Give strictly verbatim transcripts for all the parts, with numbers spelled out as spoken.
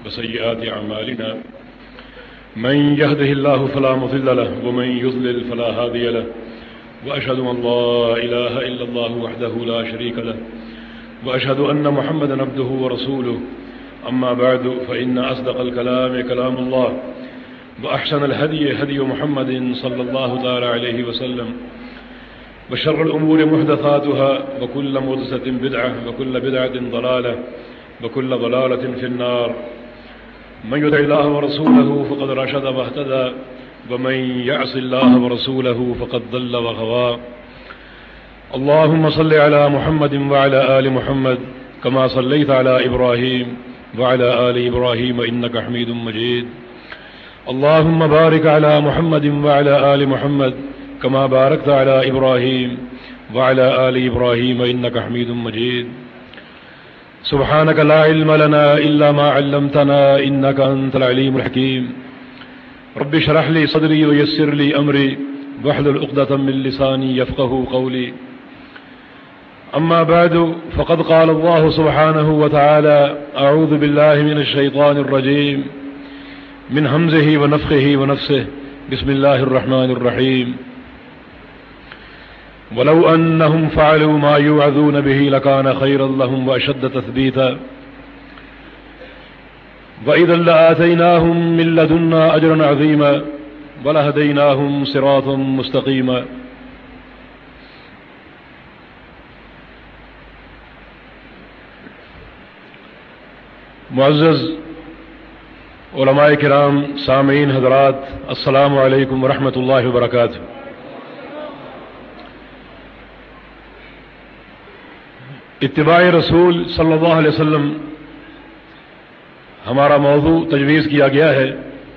وسيئات أعمالنا من يهده الله فلا مضل له ومن يضلل فلا هادي له وأشهد أن لا إله إلا الله وحده لا شريك له وأشهد أن محمدا عبده ورسوله أما بعد فإن أصدق الكلام كلام الله وأحسن الهدي هدي محمد صلى الله تعالى عليه وسلم وشر الأمور محدثاتها وكل محدثة بدعة وكل بدعة ضلالة وكل ضلالة في النار من يطع الله ورسوله فقد رشد واهتدى ومن يعص الله ورسوله فقد ضل وغوى اللهم صل على محمد وعلى آل محمد كما صليت على إبراهيم وعلى آل إبراهيم إنك حميد مجيد اللهم بارك على محمد وعلى آل محمد كما باركت على إبراهيم وعلى آل إبراهيم إنك حميد مجيد سبحانك لا علم لنا إلا ما علمتنا إنك أنت العليم الحكيم رب اشرح لي صدري ويسر لي أمري واحلل عقدة من لساني يفقهوا قولي أما بعد فقد قال الله سبحانه وتعالى أعوذ بالله من الشيطان الرجيم من همزه ونفخه ونفسه بسم الله الرحمن الرحيم ولو أنهم فعلوا ما يوعظون به لكان خيرا لهم وأشد تثبيتا وإذا لآتيناهم من لدنا أجرا عظيما ولهديناهم صراطا مستقيما معزز علماء کرام، سامعین حضرات، السلام علیکم ورحمۃ اللہ وبرکاتہ۔ اتباع رسول صلی اللہ علیہ وسلم ہمارا موضوع تجویز کیا گیا ہے۔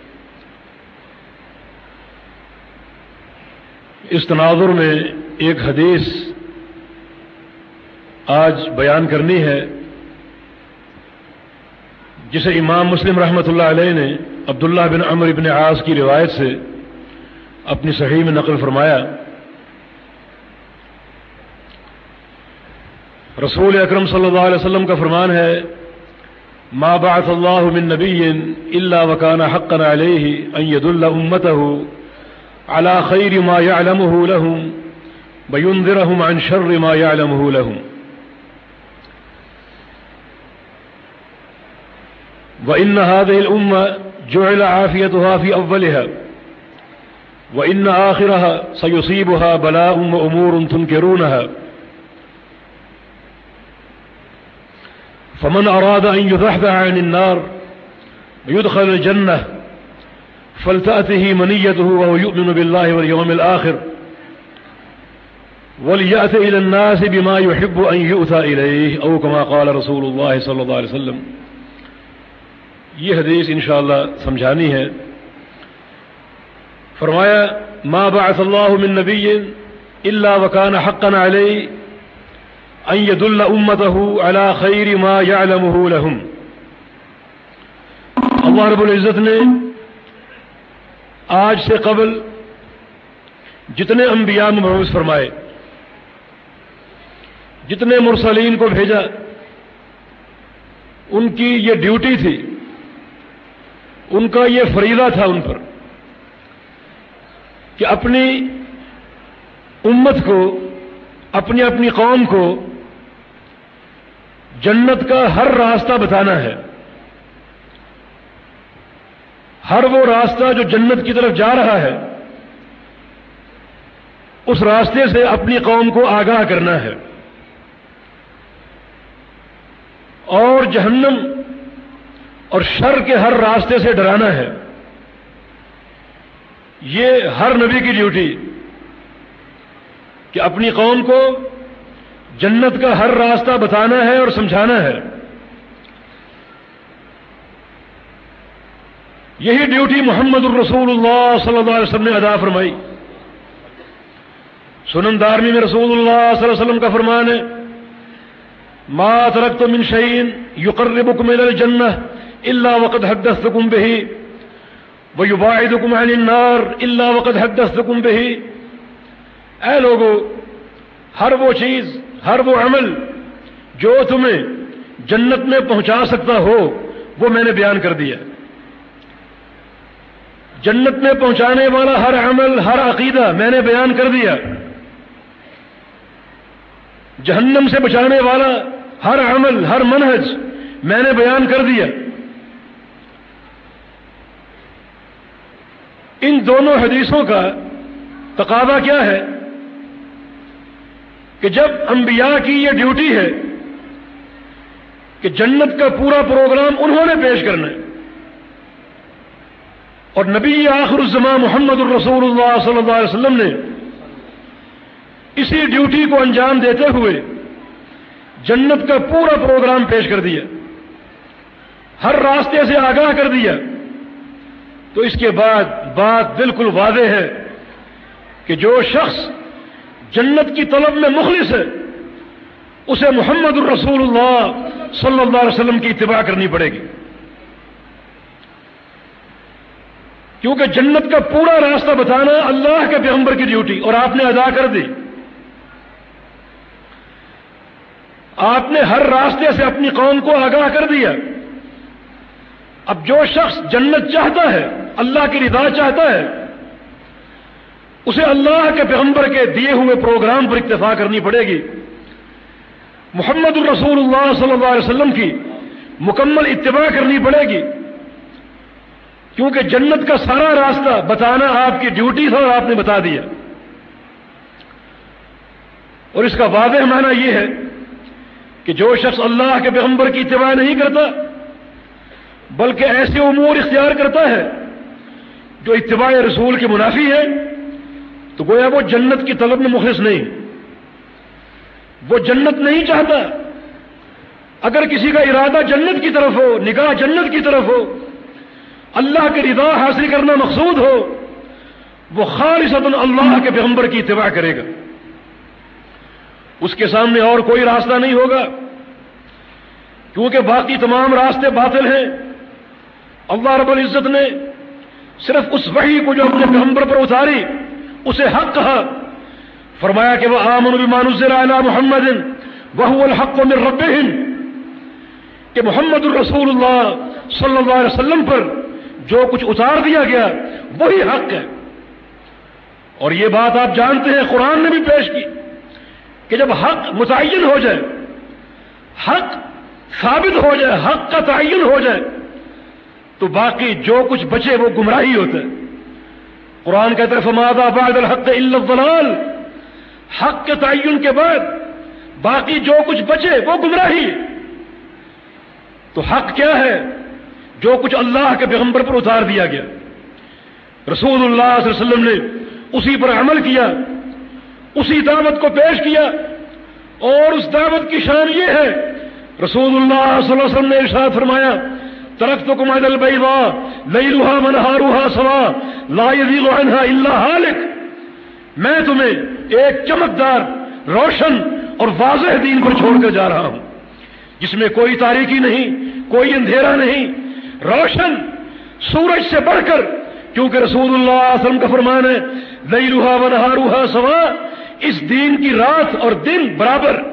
اس تناظر میں ایک حدیث آج بیان کرنی ہے جسے امام مسلم رحمۃ اللہ علیہ نے عبداللہ بن عمرو بن عاص کی روایت سے اپنی صحیح میں نقل فرمایا۔ رسول اکرم صلی اللہ علیہ وسلم کا فرمان ہے، ما بعث اللہ من نبی الا وکان حقا علیہ ان یدل امتہ علی خیر ما یعلمہ لہم وینذرہم عن شر ما یعلمہ لہم وإن هذه الأمة جعل عافيتها في أولها وإن آخرها سيصيبها بلاء وأمور تنكرونها فمن أراد أن يزحزح عن النار ويدخل الجنة فلتأته منيته وهو يؤمن بالله واليوم الآخر وليأت إلى الناس بما يحب أن يؤتى إليه أو كما قال رسول الله صلى الله عليه وسلم۔ یہ حدیث انشاءاللہ سمجھانی ہے۔ فرمایا، ما بعث اللہ من نبی الا وکان حقا علیہ ان یدل امتہ علی خیر ما یعلمہ لہم۔ اللہ رب العزت نے آج سے قبل جتنے انبیاء مبعوث فرمائے، جتنے مرسلین کو بھیجا، ان کی یہ ڈیوٹی تھی، ان کا یہ فریضہ تھا ان پر کہ اپنی امت کو، اپنی اپنی قوم کو جنت کا ہر راستہ بتانا ہے، ہر وہ راستہ جو جنت کی طرف جا رہا ہے اس راستے سے اپنی قوم کو آگاہ کرنا ہے، اور جہنم اور شر کے ہر راستے سے ڈرانا ہے۔ یہ ہر نبی کی ڈیوٹی کہ اپنی قوم کو جنت کا ہر راستہ بتانا ہے اور سمجھانا ہے۔ یہی ڈیوٹی محمد الرسول اللہ صلی اللہ علیہ وسلم نے ادا فرمائی۔ سنن دارمی میں رسول اللہ صلی اللہ علیہ وسلم کا فرمان ہے، ما ترکت من شیء یقربکم الی الجنہ الا وقد حدثتکم به ویباعدکم عن النار الا وقد حدثتکم به۔ اے لوگو، ہر وہ چیز، ہر وہ عمل جو تمہیں جنت میں پہنچا سکتا ہو وہ میں نے بیان کر دیا. جنت میں پہنچانے والا ہر عمل، ہر عقیدہ میں نے بیان کر دیا. جہنم سے بچانے والا ہر عمل، ہر منہج میں نے بیان کر دیا. ان دونوں حدیثوں کا تقاضا کیا ہے کہ جب انبیاء کی یہ ڈیوٹی ہے کہ جنت کا پورا پروگرام انہوں نے پیش کرنا ہے، اور نبی آخر الزمان محمد الرسول اللہ صلی اللہ علیہ وسلم نے اسی ڈیوٹی کو انجام دیتے ہوئے جنت کا پورا پروگرام پیش کر دیا، ہر راستے سے آگاہ کر دیا، تو اس کے بعد بات بالکل واضح ہے کہ جو شخص جنت کی طلب میں مخلص ہے اسے محمد الرسول اللہ صلی اللہ علیہ وسلم کی اتباع کرنی پڑے گی، کیونکہ جنت کا پورا راستہ بتانا اللہ کے پیغمبر کی ڈیوٹی، اور آپ نے ادا کر دی. آپ نے ہر راستے سے اپنی قوم کو آگاہ کر دیا. اب جو شخص جنت چاہتا ہے، اللہ کی رضا چاہتا ہے، اسے اللہ کے پیغمبر کے دیے ہوئے پروگرام پر اکتفا کرنی پڑے گی، محمد الرسول اللہ صلی اللہ علیہ وسلم کی مکمل اتباع کرنی پڑے گی، کیونکہ جنت کا سارا راستہ بتانا آپ کی ڈیوٹی تھا اور آپ نے بتا دیا. اور اس کا واضح معنی یہ ہے کہ جو شخص اللہ کے پیغمبر کی اتباع نہیں کرتا بلکہ ایسے امور اختیار کرتا ہے جو اتباع رسول کے منافی ہے، تو گویا وہ جنت کی طلب میں مخلص نہیں، وہ جنت نہیں چاہتا. اگر کسی کا ارادہ جنت کی طرف ہو، نگاہ جنت کی طرف ہو، اللہ کی رضا حاصل کرنا مقصود ہو، وہ خالصتاً اللہ کے پیغمبر کی اتباع کرے گا. اس کے سامنے اور کوئی راستہ نہیں ہوگا، کیونکہ باقی تمام راستے باطل ہیں. اللہ رب العزت نے صرف اس وحی کو جو اپنے پیغمبر پر اتاری اسے حق کہا. فرمایا کہ وہ آمنوا بما نزل علی محمد وهو الحق من ربهم، کہ محمد الرسول اللہ صلی اللہ علیہ وسلم پر جو کچھ اتار دیا گیا وہی حق ہے. اور یہ بات آپ جانتے ہیں، قرآن نے بھی پیش کی کہ جب حق متعین ہو جائے، حق ثابت ہو جائے، حق کا تعین ہو جائے، تو باقی جو کچھ بچے وہ گمراہی ہوتا ہے. قرآن کہتا ہے فماذا بعد الحق الا الضلال، حق کے تعین کے بعد باقی جو کچھ بچے وہ گمراہی. تو حق کیا ہے؟ جو کچھ اللہ کے پیغمبر پر اتار دیا گیا، رسول اللہ صلی اللہ علیہ وسلم نے اسی پر عمل کیا، اسی دعوت کو پیش کیا. اور اس دعوت کی شان یہ ہے، رسول اللہ صلی اللہ علیہ وسلم نے ارشاد فرمایا ترکتکم علی البیضاء لیلها ونہارها سواء لا یزیغ عنها الا ہالک، میں تمہیں ایک چمکدار، روشن اور واضح دین پر چھوڑ کر جا رہا ہوں جس میں کوئی تاریکی نہیں، کوئی اندھیرا نہیں، روشن سورج سے بڑھ کر، کیونکہ رسول اللہ صلی اللہ علیہ وسلم کا فرمان ہے لیلها ونہارها سواء، اس دین کی رات اور دن برابر،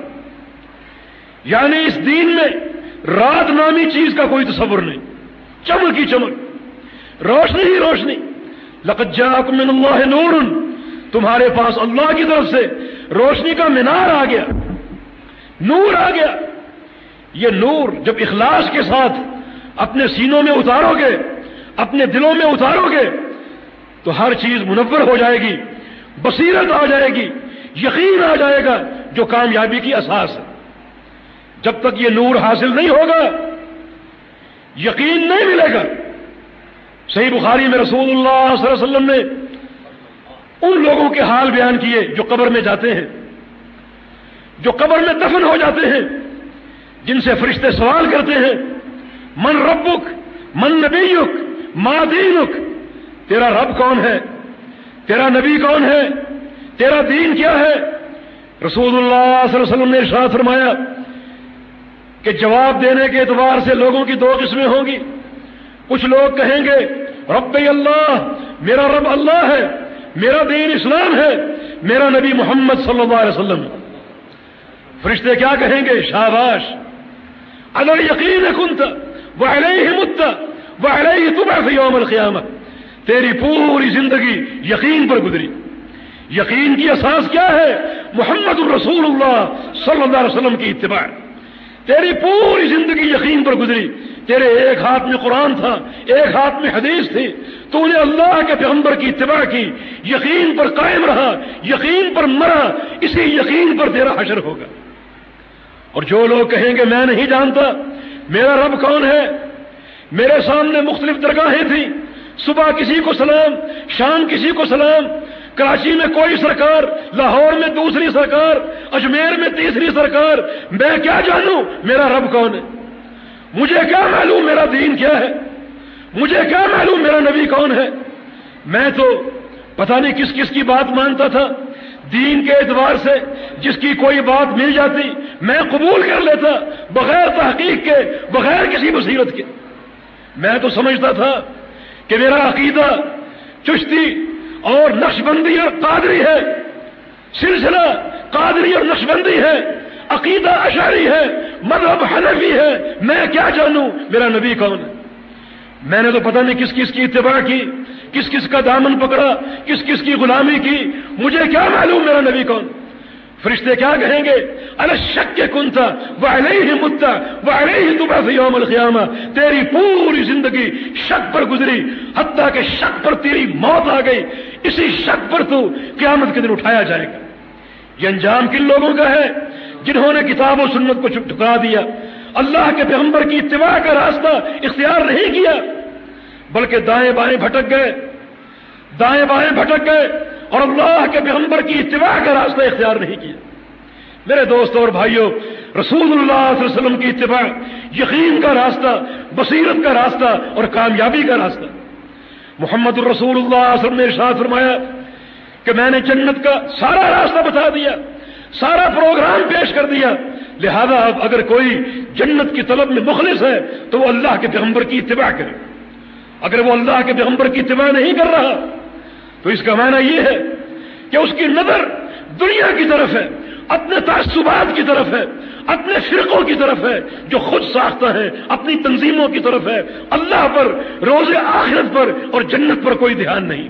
یعنی اس دین میں رات نامی چیز کا کوئی تصور نہیں، چمک ہی چمک، روشنی ہی روشنی. لقد جاءکم من اللہ نور، تمہارے پاس اللہ کی طرف سے روشنی کا مینار آ گیا، نور آ گیا. یہ نور جب اخلاص کے ساتھ اپنے سینوں میں اتارو گے، اپنے دلوں میں اتارو گے، تو ہر چیز منور ہو جائے گی، بصیرت آ جائے گی، یقین آ جائے گا جو کامیابی کی اساس ہے. جب تک یہ نور حاصل نہیں ہوگا یقین نہیں ملے گا. صحیح بخاری میں رسول اللہ صلی اللہ علیہ وسلم نے ان لوگوں کے حال بیان کیے جو قبر میں جاتے ہیں، جو قبر میں دفن ہو جاتے ہیں، جن سے فرشتے سوال کرتے ہیں من ربک، من نبیک، ما دینک، تیرا رب کون ہے، تیرا نبی کون ہے، تیرا دین کیا ہے. رسول اللہ صلی اللہ علیہ وسلم نے ارشاد فرمایا کہ جواب دینے کے اعتبار سے لوگوں کی دو قسمیں ہوں گی. کچھ لوگ کہیں گے ربی اللہ، میرا رب اللہ ہے، میرا دین اسلام ہے، میرا نبی محمد صلی اللہ علیہ وسلم. فرشتے کیا کہیں گے؟ شاباش، علی یقین کنت، وعلیہ مت وعلیہ تبعث یوم القیامہ. تیری پوری زندگی یقین پر گزری. یقین کی اساس کیا ہے؟ محمد الرسول اللہ صلی اللہ علیہ وسلم کی اتباع. تیری پوری زندگی یقین پر گزری. تیرے ایک ہاتھ میں قرآن تھا، ایک ہاتھ میں حدیث تھی. تو نے اللہ کے پیغمبر کی اتباع کی، یقین پر قائم رہا، یقین پر مرا. اسی یقین پر تیرا حشر ہوگا. اور جو لوگ کہیں گے میں نہیں جانتا میرا رب کون ہے، میرے سامنے مختلف درگاہیں تھیں، صبح کسی کو سلام، شام کسی کو سلام، کراچی میں کوئی سرکار، لاہور میں دوسری سرکار، اجمیر میں تیسری سرکار، میں کیا جانوں میرا رب کون ہے؟ مجھے کیا معلوم میرا دین کیا ہے؟ مجھے کیا معلوم میرا نبی کون ہے؟ میں تو پتہ نہیں کس کس کی بات مانتا تھا. دین کے اعتبار سے جس کی کوئی بات مل جاتی میں قبول کر لیتا، بغیر تحقیق کے، بغیر کسی بصیرت کے. میں تو سمجھتا تھا کہ میرا عقیدہ چشتی اور نقشبندی اور قادری ہے، سلسلہ قادری اور نقشبندی ہے، عقیدہ اشعری ہے، مذہب حنفی ہے. میں کیا جانوں میرا نبی کون ہے؟ میں نے تو پتہ نہیں کس کس کی اتباع کی، کس کس کا دامن پکڑا، کس کس کی غلامی کی. مجھے کیا معلوم میرا نبی کون؟ فرشتے کیا کہیں گے؟ علی الشک کنت وعلیہ مت وعلیہ تبعث یوم القیامہ. تیری پوری زندگی شک پر گزری، حتیٰ کہ شک پر تیری موت آ گئی. اسی شک پر تو قیامت کے دن اٹھایا جائے گا. یہ انجام کن لوگوں کا ہے؟ جنہوں نے کتاب و سنت کو ٹھکرا دیا، اللہ کے پیغمبر کی اتباع کا راستہ اختیار نہیں کیا، بلکہ دائیں بائیں بھٹک گئے، دائیں بائیں بھٹک گئے اور اللہ کے پیغمبر کی اتباع کا راستہ اختیار نہیں کیا. میرے دوستوں اور بھائیوں، رسول اللہ صلی اللہ علیہ وسلم کی اتباع یقین کا راستہ، بصیرت کا راستہ اور کامیابی کا راستہ. محمد الرسول اللہ صلی اللہ علیہ وسلم نے ارشاد فرمایا کہ میں نے جنت کا سارا راستہ بتا دیا، سارا پروگرام پیش کر دیا. لہذا اب اگر کوئی جنت کی طلب میں مخلص ہے تو وہ اللہ کے پیغمبر کی اتباع کرے. اگر وہ اللہ کے پیغمبر کی اتباع نہیں کر رہا تو اس کا معنی یہ ہے کہ اس کی نظر دنیا کی طرف ہے، اپنے تعصبات کی طرف ہے، اپنے فرقوں کی طرف ہے جو خود ساختہ ہے، اپنی تنظیموں کی طرف ہے. اللہ پر، روز آخرت پر اور جنت پر کوئی دھیان نہیں.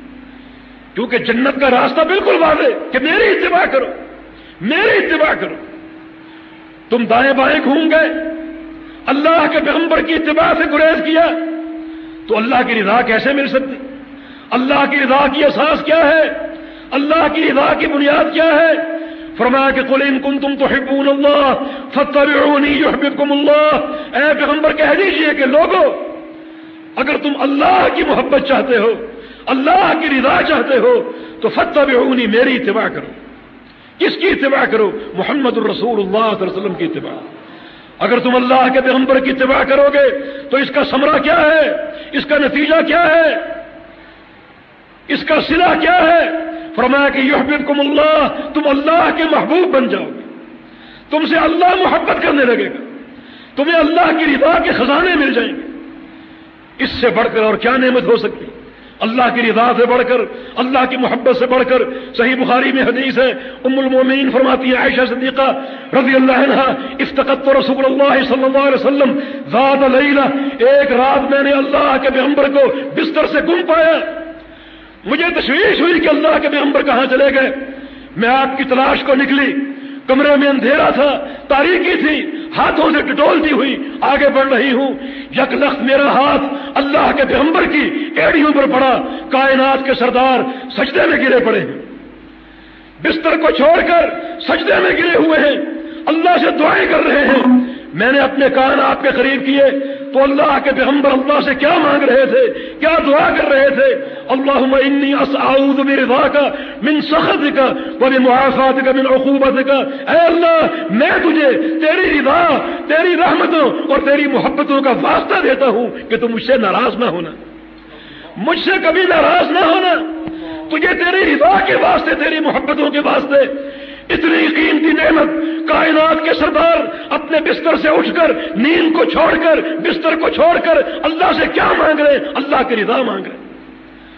کیونکہ جنت کا راستہ بالکل واضح کہ میری اتباع کرو، میری اتباع کرو. تم دائیں بائیں گھوم گئے، اللہ کے پیغمبر کی اتباع سے گریز کیا تو اللہ کی رضا کیسے مل سکتی؟ اللہ کی رضا کی اساس کیا ہے؟ اللہ کی رضا کی بنیاد کیا ہے؟ فرمایا کہ قل ان کنتم تحبون اللہ فاتبعونی یحببکم اللہ. اے پیغمبر کہہ دیجئے کہ لوگو اگر تم اللہ کی محبت چاہتے ہو، اللہ کی رضا چاہتے ہو تو فاتبعونی، میری اتباع کرو. کس کی اتباع کرو؟ محمد الرسول اللہ صلی اللہ علیہ وسلم کی اتباع. اگر تم اللہ کے پیغمبر کی اتباع کرو گے تو اس کا ثمرہ کیا ہے؟ اس کا نتیجہ کیا ہے؟ اس کا صلہ کیا ہے؟ فرمایا کہ یحببکم اللہ، تم اللہ کے محبوب بن جاؤ گے، تم سے اللہ محبت کرنے لگے گا، تمہیں اللہ کی رضا کے خزانے مل جائیں گے. اس سے بڑھ کر اور کیا نعمت ہو سکتی؟ اللہ کی رضا سے بڑھ کر، اللہ کی محبت سے بڑھ کر. صحیح بخاری میں حدیث ہے، ام المومنین فرماتی ہے عائشہ صدیقہ رضی اللہ عنہا، افتقدت رسول اللہ صلی اللہ علیہ وسلم ذات لیلہ، ایک رات میں نے اللہ کے پیغمبر کو بستر سے گم پایا. مجھے تشویش ہوئی کہ اللہ کے پیغمبر کہاں چلے گئے. میں آپ کی تلاش کو نکلی، کمرے میں اندھیرا تھا، تاریکی تھی، ہاتھوں سے ٹٹولتی ہوئی آگے بڑھ رہی ہوں. یک لخت میرا ہاتھ اللہ کے پیغمبر کی ایڑیوں پر پڑا. کائنات کے سردار سجدے میں گرے پڑے ہیں، بستر کو چھوڑ کر سجدے میں گرے ہوئے ہیں، اللہ سے دعائیں کر رہے ہیں. میں نے اپنے کان آپ کے قریب کیے تو اللہ کے پیغمبر اللہ سے کیا مانگ رہے تھے، کیا دعا کر رہے تھے؟ اللہم انی اعوذ برضاک من سخطک وبمعافاتک من عقوبتک. اے اللہ میں تجھے تیری رضا، تیری رحمتوں اور تیری محبتوں کا واسطہ دیتا ہوں کہ تم مجھ سے ناراض نہ ہونا، مجھ سے کبھی ناراض نہ ہونا. تجھے تیری رضا کے واسطے، تیری محبتوں کے واسطے اتنی قیمتی نعمت کائنات کے سردار اپنے بستر سے اٹھ کر، نیند کو چھوڑ کر، بستر کو چھوڑ کر اللہ سے کیا مانگ رہے ہیں؟ اللہ کی رضا مانگ رہے ہیں.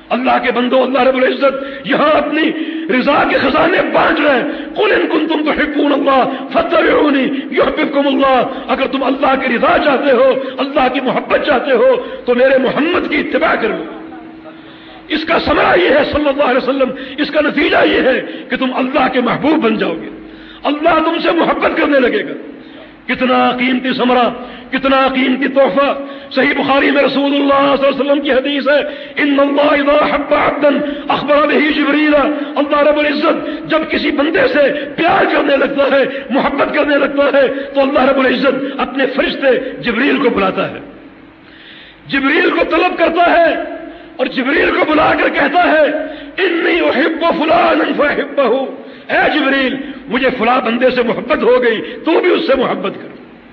اللہ کے بندو، اللہ رب العزت یہاں اپنی رضا کے خزانے بانٹ رہے ہیں۔ قل ان کنتم تحبون اللہ فاتبعونی یحببکم اللہ، اگر تم اللہ کی رضا چاہتے ہو، اللہ کی محبت چاہتے ہو تو میرے محمد کی اتباع کرو۔ اس کا ثمرہ یہ ہے صلی اللہ علیہ وسلم، اس کا نتیجہ یہ ہے کہ تم اللہ کے محبوب بن جاؤ گے، اللہ تم سے محبت کرنے لگے گا۔ کتنا قیمتی ثمرہ، کتنا قیمتی تحفہ۔ صحیح بخاری میں رسول اللہ صلی اللہ علیہ وسلم کی حدیث ہے، ان اللہ اذا حب عبدا اخبر به جبریل، اللہ رب العزت جب کسی بندے سے پیار کرنے لگتا ہے، محبت کرنے لگتا ہے تو اللہ رب العزت اپنے فرشتے جبریل کو بلاتا ہے، جبریل کو طلب کرتا ہے اور جبریل کو بلا کر کہتا ہے انی احب فلانا فاحبہ، اے جبریل مجھے فلاں بندے سے محبت ہو گئی، تو بھی اس سے محبت کر۔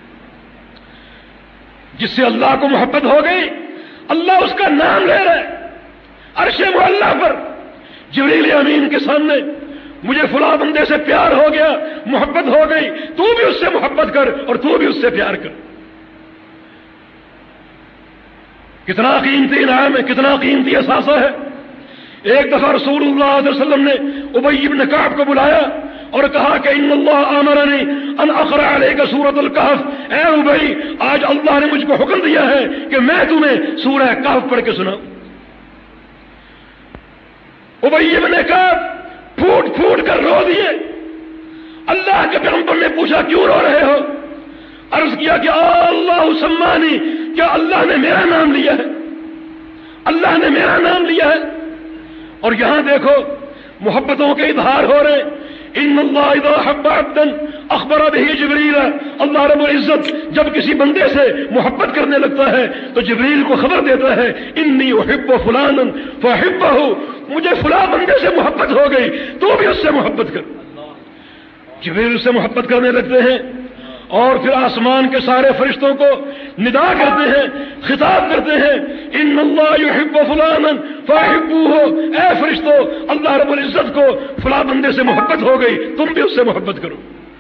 جس سے اللہ کو محبت ہو گئی، اللہ اس کا نام لے رہا ہے عرش معلیٰ پر، جبریل امین کے سامنے، مجھے فلاں بندے سے پیار ہو گیا، محبت ہو گئی، تو بھی اس سے محبت کر اور تو بھی اس سے پیار کر۔ کتنا قیمتی انعام ہے، کتنا قیمتی اثاثہ ہے۔ ایک دفعہ رسول اللہ صلی اللہ علیہ وسلم نے ابی بن کعب کو بلایا اور کہا کہ ان اللہ امرنی ان اقرأ علیک سورۃ الکہف، اے ابی آج اللہ نے مجھ کو حکم دیا ہے کہ میں تمہیں سورہ کہف پڑھ کے سناؤں۔ ابی بن کعب پھوٹ پھوٹ کر رو دیے۔ اللہ کے پیغمبر نے پوچھا کیوں رو رہے ہو؟ عرض کیا کہ اللہ سمانی، کیا اللہ نے میرا نام لیا ہے، اللہ نے میرا نام لیا ہے۔ اور یہاں دیکھو محبتوں کے اظہار ہو رہے، ان اللہ اذا حب عبدا اخبر به جبریل، اللہ رب العزت جب کسی بندے سے محبت کرنے لگتا ہے تو جبریل کو خبر دیتا ہے انی احب فلانا فاحبہ، مجھے فلاں بندے سے محبت ہو گئی، تو بھی اس سے محبت کر۔ جبریل سے محبت کرنے لگتے ہیں اور پھر آسمان کے سارے فرشتوں کو ندا کرتے ہیں، خطاب کرتے ہیں ان اللہ یحب فلانا فاحبوہ، اے فرشتوں اللہ رب العزت کو فلاں بندے سے محبت ہو گئی، تم بھی اس سے محبت کرو۔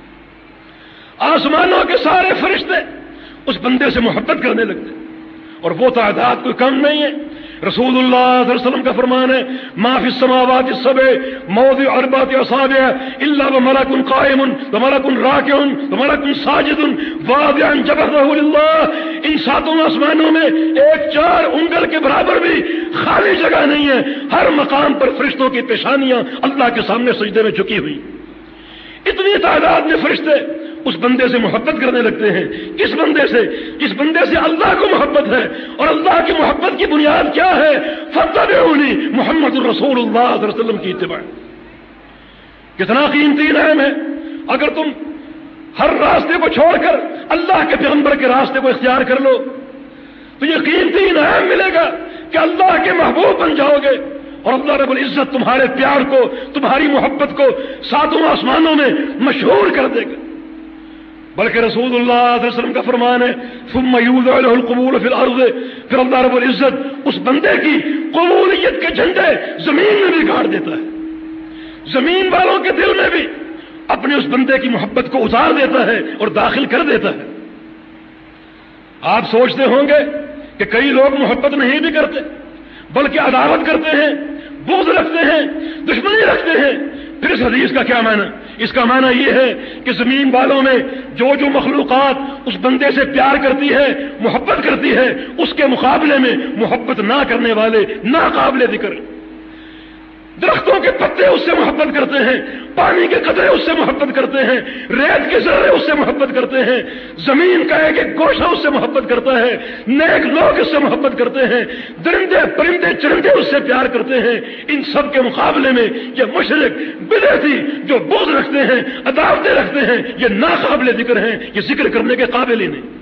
آسمانوں کے سارے فرشتے اس بندے سے محبت کرنے لگتے ہیں، اور وہ تعداد کوئی کم نہیں ہے۔ رسول اللہ صلی اللہ علیہ وسلم کا فرمان ہے ما فی السماوات السبع موضع اربعۃ اصابع الا وملک قائم وملک راکع وملک ساجد واضعا جبهته للہ، ان ساتوں آسمانوں میں ایک چار انگل کے برابر بھی خالی جگہ نہیں ہے، ہر مقام پر فرشتوں کی پیشانیاں اللہ کے سامنے سجدے میں جھکی ہوئی۔ اتنی تعداد میں فرشتے اس بندے سے محبت کرنے لگتے ہیں۔ کس بندے سے؟ جس بندے سے اللہ کو محبت ہے، اور اللہ کی محبت کی بنیاد کیا ہے؟ فاتبعونی، محمد الرسول اللہ صلی اللہ علیہ وسلم کی اتباع۔ کتنا قیمتی انعام ہے۔ اگر تم ہر راستے کو چھوڑ کر اللہ کے پیغمبر کے راستے کو اختیار کر لو تو یہ قیمتی انعام ملے گا کہ اللہ کے محبوب بن جاؤ گے، اور اللہ رب العزت تمہارے پیار کو، تمہاری محبت کو ساتوں آسمانوں میں مشہور کر دے گا۔ بلکہ رسول اللہ صلی اللہ علیہ وسلم کا فرمان ہے ثم یوضع له القبول فی الارض، پھر اللہ رب العزت اس بندے کی قبولیت کے جھنڈے زمین میں بھی گاڑ دیتا ہے، زمین والوں کے دل میں بھی اپنے اس بندے کی محبت کو اتار دیتا ہے اور داخل کر دیتا ہے۔ آپ سوچتے ہوں گے کہ کئی لوگ محبت نہیں بھی کرتے بلکہ عداوت کرتے ہیں، بغض رکھتے ہیں، دشمنی رکھتے ہیں۔ پھر اس حدیث کا کیا معنی؟ اس کا معنی یہ ہے کہ زمین والوں میں جو جو مخلوقات اس بندے سے پیار کرتی ہے، محبت کرتی ہے، اس کے مقابلے میں محبت نہ کرنے والے ناقابل ذکر، درختوں کے پتے اس سے محبت کرتے ہیں، پانی کے قطرے اس سے محبت کرتے ہیں، ریت کے ذرے اس سے محبت کرتے ہیں، زمین کا ایک ایک گوشہ اس سے محبت کرتا ہے، نیک لوگ اس سے محبت کرتے ہیں، درندے پرندے چرندے اس سے پیار کرتے ہیں۔ ان سب کے مقابلے میں یہ مشرک بدعتی جو بغض رکھتے ہیں، عداوتیں رکھتے ہیں، یہ ناقابل ذکر ہیں، یہ ذکر کرنے کے قابل ہی نہیں۔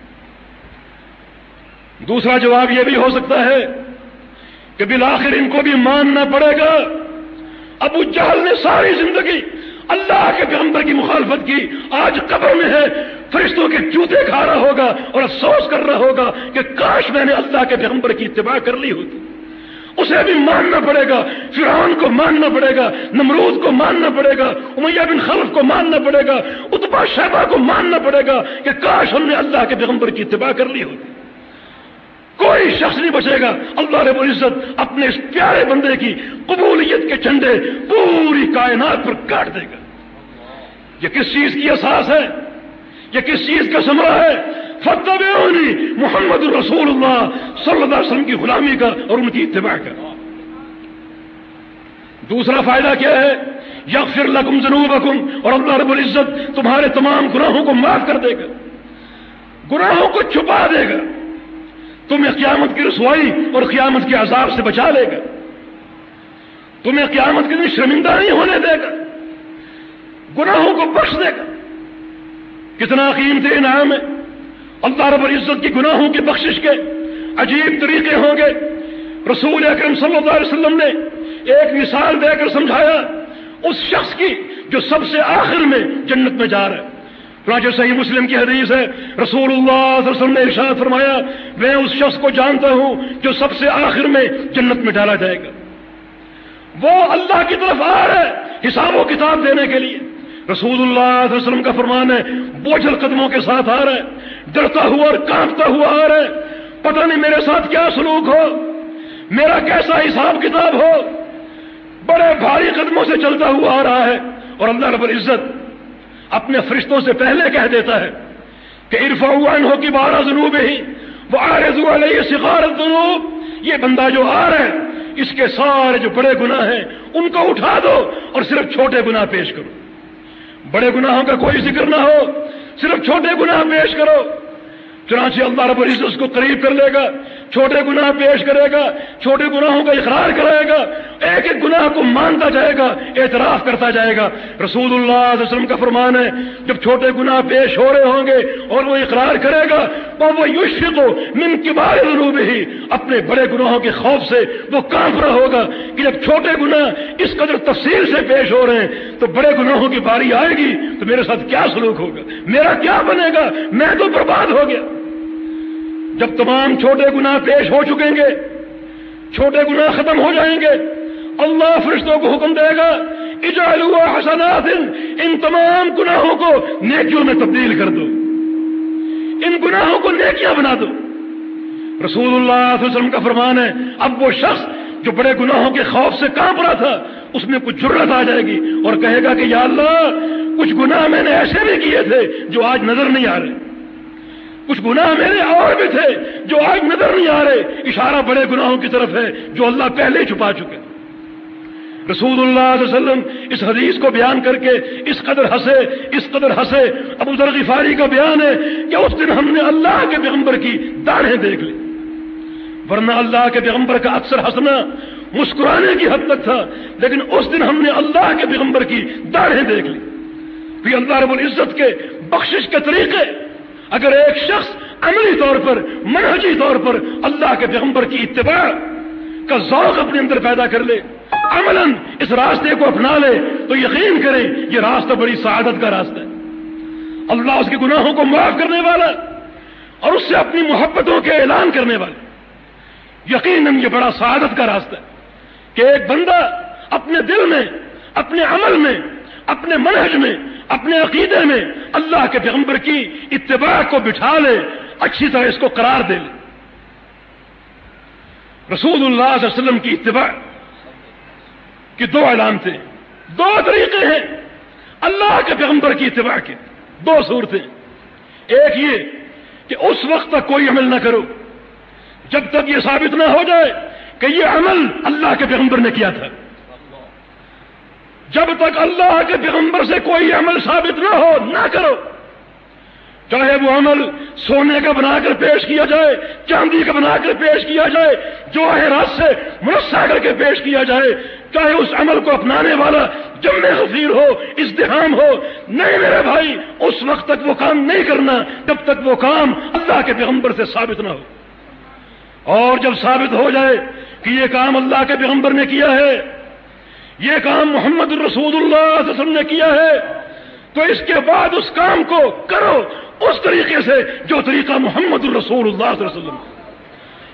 دوسرا جواب یہ بھی ہو سکتا ہے کہ بالآخر ان کو بھی ماننا پڑے گا۔ ابو جہل نے ساری زندگی اللہ کے پیغمبر کی مخالفت کی، آج قبر میں ہے، فرشتوں کے جوتے کھا رہا ہوگا اور افسوس کر رہا ہوگا کہ کاش میں نے اللہ کے پیغمبر کی اتباع کر لی ہوتی۔ اسے بھی ماننا پڑے گا، فرعون کو ماننا پڑے گا، نمرود کو ماننا پڑے گا، امیہ بن خلف کو ماننا پڑے گا، عتبہ شیبہ کو ماننا پڑے گا کہ کاش ہم نے اللہ کے پیغمبر کی اتباع کر لی ہوتی۔ کوئی شخص نہیں بچے گا، اللہ رب العزت اپنے اس پیارے بندے کی قبولیت کے جھنڈے پوری کائنات پر کاٹ دے گا۔ یہ کس چیز کی اساس ہے؟ یہ کس چیز کا ثمرہ ہے؟ فاتبعونی، محمد رسول اللہ صلی اللہ علیہ وسلم کی غلامی کا اور ان کی اتباع کا۔ دوسرا فائدہ کیا ہے؟ یغفر لکم ذنوبکم، اور اللہ رب العزت تمہارے تمام گناہوں کو معاف کر دے گا، گناہوں کو چھپا دے گا، تمہیں قیامت کی رسوائی اور قیامت کے عذاب سے بچا لے گا، تمہیں قیامت کے دن شرمندہ نہیں ہونے دے گا، گناہوں کو بخش دے گا۔ کتنا قیمتی انعام ہے! اللہ رب العزت کی گناہوں کی بخشش کے عجیب طریقے ہوں گے۔ رسول اکرم صلی اللہ علیہ وسلم نے ایک مثال دے کر سمجھایا اس شخص کی جو سب سے آخر میں جنت میں جا رہا ہے۔ چنانچہ صحیح مسلم کی حدیث ہے، رسول اللہ صلی اللہ علیہ وسلم نے ارشاد فرمایا، میں اس شخص کو جانتا ہوں جو سب سے آخر میں جنت میں ڈالا جائے گا۔ وہ اللہ کی طرف آ رہا ہے حساب و کتاب دینے کے لیے۔ رسول اللہ صلی اللہ علیہ وسلم کا فرمان ہے، بوجھل قدموں کے ساتھ آ رہا ہے، ڈرتا ہوا اور کانپتا ہوا آ رہا ہے، پتہ نہیں میرے ساتھ کیا سلوک ہو، میرا کیسا حساب کتاب ہو، بڑے بھاری قدموں سے چلتا ہوا آ رہا ہے۔ اور اللہ رب العزت اپنے فرشتوں سے پہلے کہہ دیتا ہے کہ ارفعوا عنہ کبار ذنوبہ وعرضوا علیہ صغار الذنوب، یہ بندہ جو آ رہا ہے اس کے سارے جو بڑے گناہ ہیں ان کو اٹھا دو اور صرف چھوٹے گناہ پیش کرو، بڑے گناہوں کا کوئی ذکر نہ ہو، صرف چھوٹے گناہ پیش کرو۔ چنانچہ اللہ رب العزت اس کو قریب کر لے گا، چھوٹے گناہ پیش کرے گا، چھوٹے گناہوں کا اقرار کرے گا، ایک ایک گناہ کو مانتا جائے گا، اعتراف کرتا جائے گا۔ رسول اللہ صلی اللہ علیہ وسلم کا فرمان ہے، جب چھوٹے گناہ پیش ہو رہے ہوں گے اور وہ اقرار کرے گا تو وہ یشفق من کبار ذنوبہ، اپنے بڑے گناہوں کے خوف سے وہ کانپ رہا ہوگا کہ جب چھوٹے گناہ اس قدر تفصیل سے پیش ہو رہے ہیں تو بڑے گناہوں کی باری آئے گی تو میرے ساتھ کیا سلوک ہوگا، میرا کیا بنے گا، میں تو برباد ہو گیا۔ جب تمام چھوٹے گناہ پیش ہو چکیں گے، چھوٹے گناہ ختم ہو جائیں گے، اللہ فرشتوں کو حکم دے گا اجعلوا حسنات، ان تمام گناہوں کو نیکیوں میں تبدیل کر دو، ان گناہوں کو نیکیاں بنا دو۔ رسول اللہ صلی اللہ علیہ وسلم کا فرمان ہے، اب وہ شخص جو بڑے گناہوں کے خوف سے کانپ رہا تھا اس میں کچھ جرأت آ جائے گی اور کہے گا کہ یا اللہ، کچھ گناہ میں نے ایسے بھی کیے تھے جو آج نظر نہیں آ رہے، کچھ گناہ میرے اور بھی تھے جو آج نظر نہیں آ رہے، اشارہ بڑے گناہوں کی طرف ہے جو اللہ پہلے ہی چھپا چکے۔ رسول اللہ صلی اللہ علیہ وسلم اس حدیث کو بیان کر کے اس قدر ہنسے اس قدر ہنسے ابو ذر غفاری کا بیان ہے کہ اس دن ہم نے اللہ کے پیغمبر کی داڑھیں دیکھ لی، ورنہ اللہ کے پیغمبر کا اکثر ہنسنا مسکرانے کی حد تک تھا، لیکن اس دن ہم نے اللہ کے پیغمبر کی داڑھیں دیکھ لی۔ کہ اللہ رب العزت کے بخشش کے طریقے، اگر ایک شخص عملی طور پر منہجی طور پر اللہ کے پیغمبر کی اتباع کا ذوق اپنے اندر پیدا کر لے، عملاً اس راستے کو اپنا لے، تو یقین کریں یہ راستہ بڑی سعادت کا راستہ ہے۔ اللہ اس کے گناہوں کو معاف کرنے والا اور اس سے اپنی محبتوں کے اعلان کرنے والا، یقیناً یہ بڑا سعادت کا راستہ ہے کہ ایک بندہ اپنے دل میں، اپنے عمل میں، اپنے منہج میں، اپنے عقیدے میں اللہ کے پیغمبر کی اتباع کو بٹھا لے، اچھی طرح اس کو قرار دے لے۔ رسول اللہ صلی اللہ علیہ وسلم کی اتباع کی دو علامتیں، دو طریقے ہیں اللہ کے پیغمبر کی اتباع کے، دو صورتیں۔ ایک یہ کہ اس وقت تک کوئی عمل نہ کرو جب تک یہ ثابت نہ ہو جائے کہ یہ عمل اللہ کے پیغمبر نے کیا تھا۔ جب تک اللہ کے پیغمبر سے کوئی عمل ثابت نہ ہو، نہ کرو، چاہے وہ عمل سونے کا بنا کر پیش کیا جائے، چاندی کا بنا کر پیش کیا جائے، جواہرات سے مرصع کر کے پیش کیا جائے، چاہے اس عمل کو اپنانے والا جمع غفیر ہو، ازدحام ہو، نہیں میرے بھائی، اس وقت تک وہ کام نہیں کرنا جب تک وہ کام اللہ کے پیغمبر سے ثابت نہ ہو۔ اور جب ثابت ہو جائے کہ یہ کام اللہ کے پیغمبر نے کیا ہے، یہ کام محمد الرسول اللہ صلی اللہ علیہ وسلم نے کیا ہے، تو اس کے بعد اس کام کو کرو اس طریقے سے جو طریقہ محمد الرسول اللہ صلی اللہ علیہ وسلم۔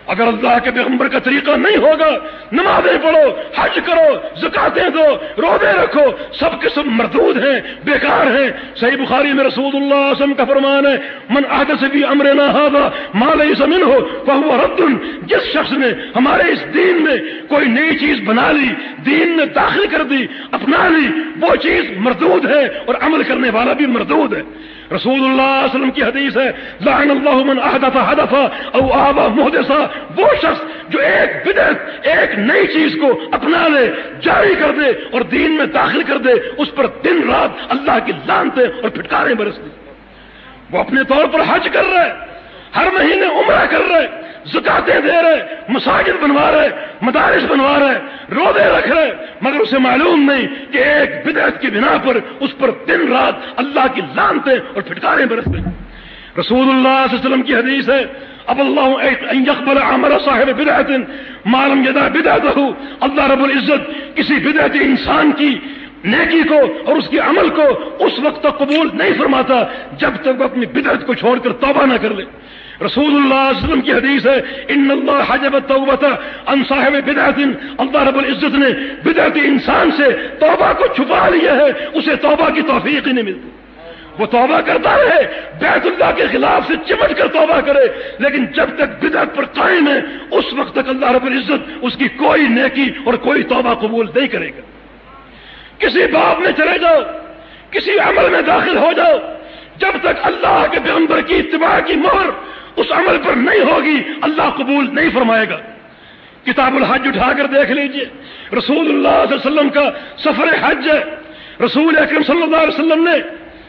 اگر اللہ کے پیغمبر کا طریقہ نہیں ہوگا، نمازیں پڑھو، حج کرو، زکاتیں دو، روزے رکھو، سب کے سب مردود ہیں، بیکار ہیں۔ صحیح بخاری میں رسول اللہ صلی اللہ علیہ وسلم کا فرمان ہے، من احدث فی امرنا ھذا ما لیس منہ فہو رد۔ جس شخص نے ہمارے اس دین میں کوئی نئی چیز بنا لی، دین میں داخل کر دی، اپنا لی، وہ چیز مردود ہے اور عمل کرنے والا بھی مردود ہے۔ رسول اللہ صلی اللہ علیہ وسلم کی حدیث ہے، لعن اللہ من احدث حدثا او آوى محدثا۔ وہ شخص جو ایک بدعت، ایک نئی چیز کو اپنا لے، جاری کر دے اور دین میں داخل کر دے، اس پر دن رات اللہ کی لعنتیں اور پھٹکاریں برستی۔ وہ اپنے طور پر حج کر رہے، ہر مہینے عمرہ کر رہے، زکاتیں دے رہے، مساجد بنوا رہے، مدارس بنوا رہے، روزے رکھ رہے، مگر اسے معلوم نہیں کہ ایک بدعت کی بنا پر اس پر دن رات اللہ کی لعنتیں اور پھٹکاریں برستے۔ رسول اللہ صلی اللہ علیہ وسلم کی حدیث ہے، اب اللہ ان یقبل عمل صاحب بدعت ما لم یدع بدعتہ۔ اللہ رب العزت کسی بدعت انسان کی نیکی کو اور اس کے عمل کو اس وقت تک قبول نہیں فرماتا جب تک وہ اپنی بدعت کو چھوڑ کر توبہ نہ کر لے۔ رسول اللہ صلی اللہ علیہ وسلم کی حدیث ہے، ان اللہ حجب التوبۃ عن صاحب بدعت۔ اللہ رب العزت نے بدعت انسان سے توبہ کو چھپا لیا ہے، اسے توبہ کی توفیق ہی نہیں ملتی۔ وہ توبہ کرتا رہے، بیت اللہ کے خلاف سے چمٹ کر توبہ کرے، لیکن جب تک بدعت پر قائم ہے اس وقت تک اللہ رب العزت اس کی کوئی نیکی اور کوئی توبہ قبول نہیں کرے گا۔ کسی باب میں چلے جاؤ، کسی عمل میں داخل ہو جاؤ، جب تک اللہ کے پیغمبر کی اتباع کی مہر اس عمل پر نہیں ہوگی اللہ قبول نہیں فرمائے گا۔ کتاب الحج اٹھا کر دیکھ لیجئے، رسول اللہ صلی اللہ علیہ وسلم کا سفر حج ہے۔ رسول اکرم صلی اللہ علیہ وسلم نے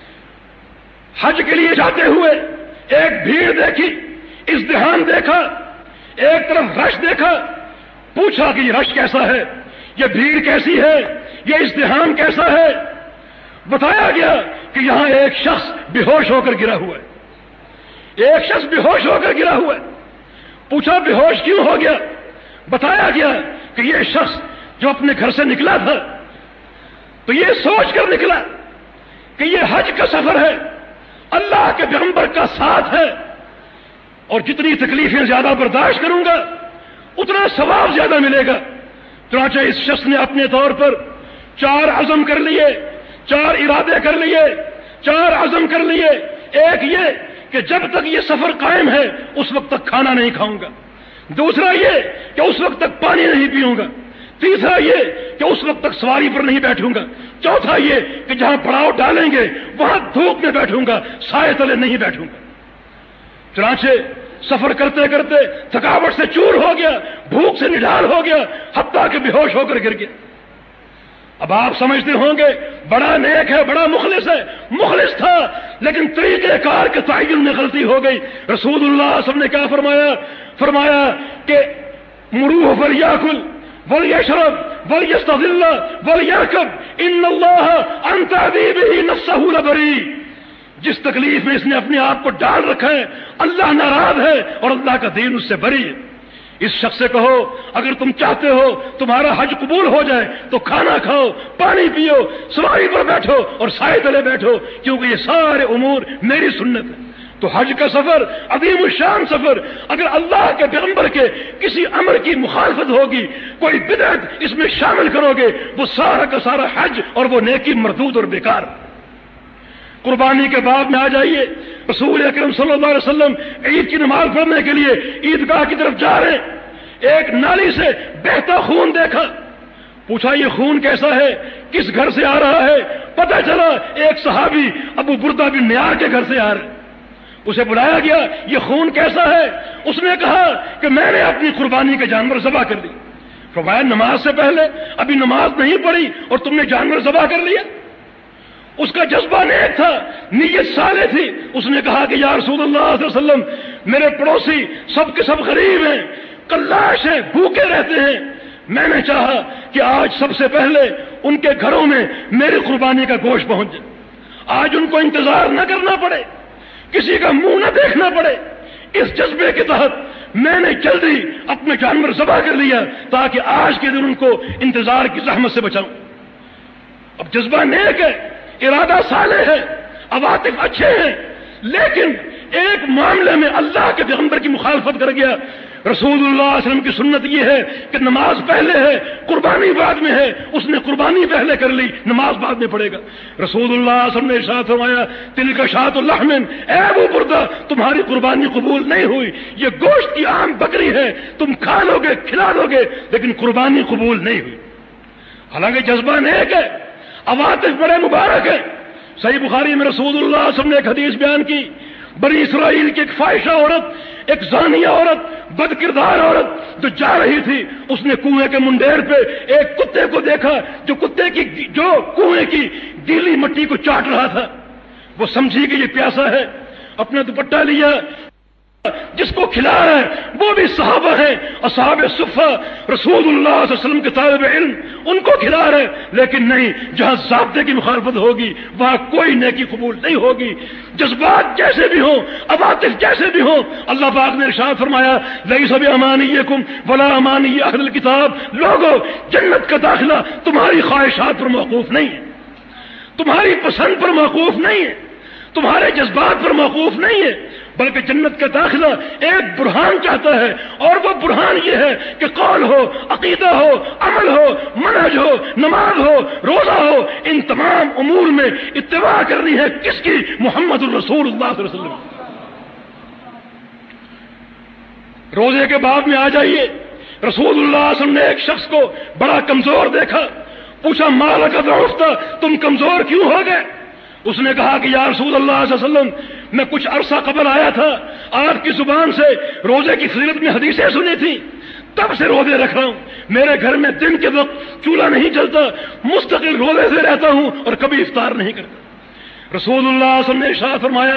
حج کے لیے جاتے ہوئے ایک بھیڑ دیکھی، ازدحام دیکھا، ایک طرف رش دیکھا، پوچھا کہ یہ رش کیسا ہے، یہ بھیڑ کیسی ہے، یہ ازدحام کیسا ہے۔ بتایا گیا کہ یہاں ایک شخص بے ہوش ہو کر گرا ہوا ہے، ایک شخص بے ہوش ہو کر گرا ہوا ہے۔ پوچھا بے ہوش کیوں ہو گیا؟ بتایا گیا کہ یہ شخص جو اپنے گھر سے نکلا تھا تو یہ سوچ کر نکلا کہ یہ حج کا سفر ہے، اللہ کے پیغمبر کا ساتھ ہے، اور جتنی تکلیفیں زیادہ برداشت کروں گا اتنا ثواب زیادہ ملے گا۔ چنانچہ اس شخص نے اپنے طور پر چار عزم کر لیے، چار ارادے کر لیے، چار عزم کر لیے۔ ایک یہ کہ جب تک یہ سفر قائم ہے اس وقت تک کھانا نہیں کھاؤں گا، دوسرا یہ کہ اس وقت تک پانی نہیں پیوں گا، تیسرا یہ کہ اس وقت تک سواری پر نہیں بیٹھوں گا، چوتھا یہ کہ جہاں پڑاؤ ڈالیں گے وہاں دھوپ میں بیٹھوں گا، سائے تلے نہیں بیٹھوں گا۔ چنانچہ سفر کرتے کرتے تھکاوٹ سے چور ہو گیا، بھوک سے نڈھال ہو گیا، حتیٰ کہ بے ہوش ہو کر گر گیا۔ اب آپ سمجھتے ہوں گے بڑا نیک ہے، بڑا مخلص ہے، مخلص تھا لیکن طریقہ کار کے تعین میں غلطی ہو گئی۔ رسول اللہ صلی اللہ علیہ وسلم نے کیا فرمایا؟ فرمایا کہ مروہ فلیاکل ولیشرب ولیستظل ولیرکب ان اللہ عن تعذیبہ نفسہ لبری۔ جس تکلیف میں اس نے اپنے آپ کو ڈال رکھا ہے اللہ ناراض ہے اور اللہ کا دین اس سے بری ہے۔ اس شخص سے کہو اگر تم چاہتے ہو تمہارا حج قبول ہو جائے تو کھانا کھاؤ، پانی پیو، سواری پر بیٹھو اور سائے تلے بیٹھو، کیونکہ یہ سارے امور میری سنت ہے۔ تو حج کا سفر عظیم الشان سفر، اگر اللہ کے پیغمبر کے کسی امر کی مخالفت ہوگی، کوئی بدعت اس میں شامل کرو گے، وہ سارا کا سارا حج اور وہ نیکی مردود اور بیکار۔ قربانی کے باب میں آ جائیے، رسول اکرم صلی اللہ علیہ وسلم عید کی نماز پڑھنے کے لیے عیدگاہ کی طرف جا رہے، ایک نالی سے بہتا خون دیکھا، پوچھا یہ خون کیسا ہے، کس گھر سے آ رہا ہے؟ پتہ چلا ایک صحابی ابو بردہ بن نیار کے گھر سے آ رہے۔ اسے بلایا گیا، یہ خون کیسا ہے؟ اس نے کہا کہ میں نے اپنی قربانی کے جانور ذبح کر دی۔ فرمایا نماز سے پہلے ابھی نماز نہیں پڑھی اور تم نے جانور ذبح کر لیا؟ اس کا جذبہ نیک تھا، نیت صالح تھی۔ اس نے کہا کہ یا رسول اللہ صلی اللہ علیہ وسلم، میرے پڑوسی سب کے سب غریب ہیں، کلاش ہیں، بھوکے رہتے ہیں، میں نے چاہا کہ آج سب سے پہلے ان کے گھروں میں میری قربانی کا گوشت پہنچ جائے، آج ان کو انتظار نہ کرنا پڑے، کسی کا منہ نہ دیکھنا پڑے۔ اس جذبے کے تحت میں نے جلدی اپنے جانور ذبح کر لیا تاکہ آج کے دن ان کو انتظار کی زحمت سے بچاؤں۔ اب جذبہ نیک ہے، ارادہ صالح ہے، عواطف اچھے ہیں، لیکن ایک معاملے میں اللہ کے پیغمبر کی مخالفت کر گیا۔ رسول اللہ صلی اللہ علیہ وسلم کی سنت یہ ہے کہ نماز پہلے ہے قربانی بعد میں ہے، اس نے قربانی پہلے کر لی، نماز بعد میں پڑھے گا۔ رسول اللہ صلی اللہ علیہ وسلم نے ارشاد فرمایا تلک شاۃ لحم، اے ابو بردہ تمہاری قربانی قبول نہیں ہوئی، یہ گوشت کی عام بکری ہے، تم کھا لو گے کھلا دو گے لیکن قربانی قبول نہیں ہوئی۔ حالانکہ جذبہ نیک ہے، عواطف بڑے مبارک ہے۔ صحیح بخاری میں رسول اللہ صلی اللہ علیہ وسلم نے ایک حدیث بیان کی، بنی اسرائیل کی ایک فاحشہ عورت، ایک زانیہ عورت، بد کردار عورت جو جا رہی تھی، اس نے کنویں کے منڈیر پہ ایک کتے کو دیکھا جو کتے کی جو کنویں کی گیلی مٹی کو چاٹ رہا تھا۔ وہ سمجھی کہ یہ پیاسا ہے، اپنا دوپٹہ لیا، جس کو کھلا ہے وہ بھی صحابہ ہیں، اصحاب صفہ، رسول اللہ صلی اللہ علیہ وسلم کے طالب علم، ان کو کھلا رہے، لیکن نہیں، جہاں ضابطے کی مخالفت ہوگی وہاں کوئی نیکی قبول نہیں ہوگی۔ جذبات جیسے بھی ہوں، عواطف جیسے بھی ہوں، اللہ پاک نے ارشاد فرمایا لیس بامانیکم ولا امانی اہل الکتاب، لوگوں جنت کا داخلہ تمہاری خواہشات پر موقوف نہیں ہے، تمہاری پسند پر موقوف نہیں ہے، تمہارے جذبات پر موقوف نہیں ہے، بلکہ جنت کا داخلہ ایک برہان چاہتا ہے، اور وہ برہان یہ ہے کہ قول ہو، عقیدہ ہو، عمل ہو، منہج ہو، نماز ہو، روزہ ہو، ان تمام امور میں اتباع کرنی ہے کس کی؟ محمد الرسول اللہ صلی اللہ علیہ وسلم۔ روزے کے باب میں آ جائیے، رسول اللہ صلی اللہ علیہ وسلم نے ایک شخص کو بڑا کمزور دیکھا، پوچھا مالک ضعفت، تم کمزور کیوں ہو گئے؟ اس نے کہا کہ یا رسول اللہ صلی اللہ علیہ وسلم میں کچھ عرصہ قبل آیا تھا، آپ کی زبان سے روزے کی فضیلت میں حدیثیں سنی تھی، تب سے روزے رکھ رہا ہوں، میرے گھر میں دن کے وقت چولہا نہیں جلتا، مستقل روزے سے رہتا ہوں اور کبھی افطار نہیں کرتا۔ رسول اللہ صلی اللہ علیہ وسلم نے ارشاد فرمایا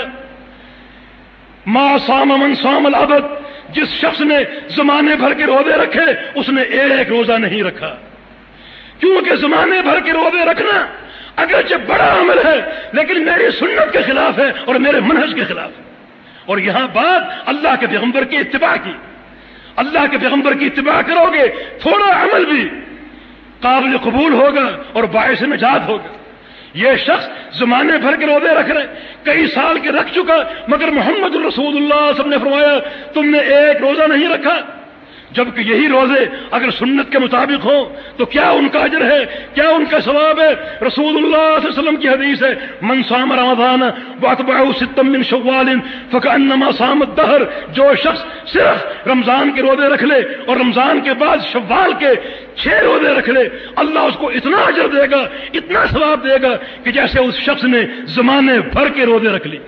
ما صام من صام الابد، جس شخص نے زمانے بھر کے روزے رکھے اس نے ایک روزہ نہیں رکھا، کیونکہ زمانے بھر کے روزے رکھنا اگرچہ بڑا عمل ہے لیکن میری سنت کے خلاف ہے اور میرے منہج کے خلاف ہے۔ اور یہاں بات اللہ کے پیغمبر کی اتباع کی، اللہ کے پیغمبر کی اتباع کرو گے تھوڑا عمل بھی قابل قبول ہوگا اور باعث نجات ہوگا۔ یہ شخص زمانے بھر کے روزے رکھ رہے، کئی سال کے رکھ چکا، مگر محمد الرسول اللہ صلی اللہ علیہ وسلم نے فرمایا تم نے ایک روزہ نہیں رکھا، جبکہ یہی روزے اگر سنت کے مطابق ہوں تو کیا ان کا اجر ہے، کیا ان کا ثواب ہے۔ رسول اللہ صلی اللہ علیہ وسلم کی حدیث ہے من صام رمضان واتبعه ستا من شوال فكأنما صام الدهر، جو شخص صرف رمضان کے روزے رکھ لے اور رمضان کے بعد شوال کے چھ روزے رکھ لے، اللہ اس کو اتنا اجر دے گا، اتنا ثواب دے گا کہ جیسے اس شخص نے زمانے بھر کے روزے رکھ لی۔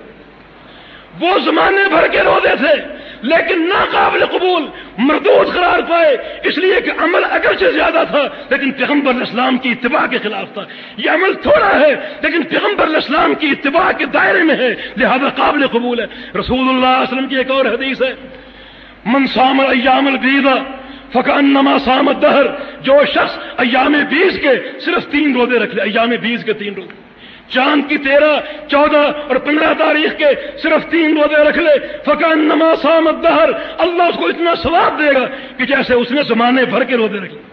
وہ زمانے بھر کے روزے تھے لیکن ناقابل قبول، مردود قرار پائے، اس لیے کہ عمل اگرچہ زیادہ تھا لیکن پیغمبر علیہ السلام کی اتباع کے خلاف تھا۔ یہ عمل تھوڑا ہے لیکن پیغمبر علیہ السلام کی اتباع کے دائرے میں ہے، لہذا قابل قبول ہے۔ رسول اللہ صلی اللہ علیہ وسلم کی ایک اور حدیث ہے من صام ایام البیض فکأنما صام الدہر، جو شخص ایام بیس کے صرف تین روزے رکھ لے، ایام بیس کے تین روزے، چاند کی تیرہ، چودہ اور پندرہ تاریخ کے صرف تین روزے رکھ لے، فکأنما صام الدہر، اللہ اس کو اتنا ثواب دے گا کہ جیسے اس نے زمانے بھر کے روزے رکھے۔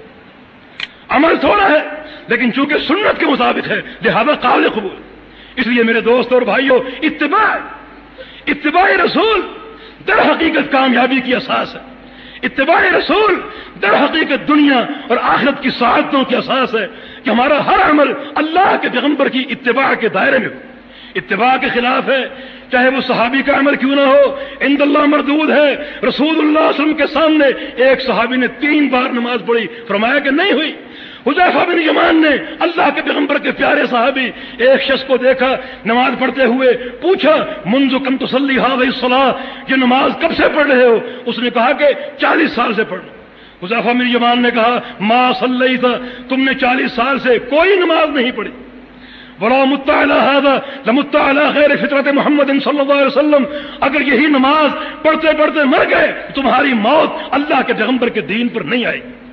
عمل تھوڑا ہے لیکن چونکہ سنت کے مطابق ہے لہذا قابل قبول۔ اس لیے میرے دوستوں اور بھائیوں، اتباع اتباع رسول در حقیقت کامیابی کی اساس ہے، اتباع رسول در حقیقت دنیا اور آخرت کی سعادتوں کی اساس ہے کہ ہمارا ہر عمل اللہ کے پیغمبر کی اتباع کے دائرے میں ہو۔ اتباع کے خلاف ہے چاہے وہ صحابی کا عمل کیوں نہ ہو، عند اللہ مردود ہے۔ رسول اللہ صلی اللہ علیہ وسلم کے سامنے ایک صحابی نے تین بار نماز پڑھی، فرمایا کہ نہیں ہوئی۔ حذیفہ بن یمان نے اللہ کے پیغمبر کے پیارے صحابی ایک شخص کو دیکھا نماز پڑھتے ہوئے، پوچھا منذ کم تصلی هذه الصلاة، یہ نماز کب سے پڑھ رہے ہو؟ اس نے کہا کہ چالیس سال سے پڑھ رہا ہوں۔ حذیفہ بن یمان نے کہا ما صلیت، تم نے چالیس سال سے کوئی نماز نہیں پڑھی۔ وَلَا مُتَّ عَلَىٰ هَذَا لَمُتَّ عَلَىٰ غَيْرِ فِطْرَةِ مُحَمَّدٍ صلی اللہ علیہ وسلم، اگر یہی نماز پڑھتے پڑھتے مر گئے تمہاری موت اللہ کے پیغمبر کے دین پر نہیں آئے گی،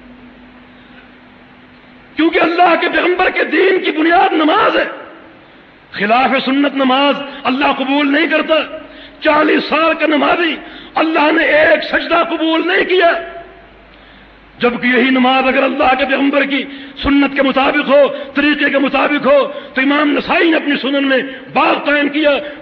کیونکہ اللہ کے پیغمبر کے دین کی بنیاد نماز ہے۔ خلاف سنت نماز اللہ قبول نہیں کرتا۔ چالیس سال کا نمازی اللہ نے ایک سجدہ قبول نہیں کیا، جبکہ یہی نماز اگر اللہ کے پیغمبر کی سنت کے مطابق ہو، طریقے کے مطابق ہو، تو امام نسائی نے اپنی سنن میں باب قائم کیا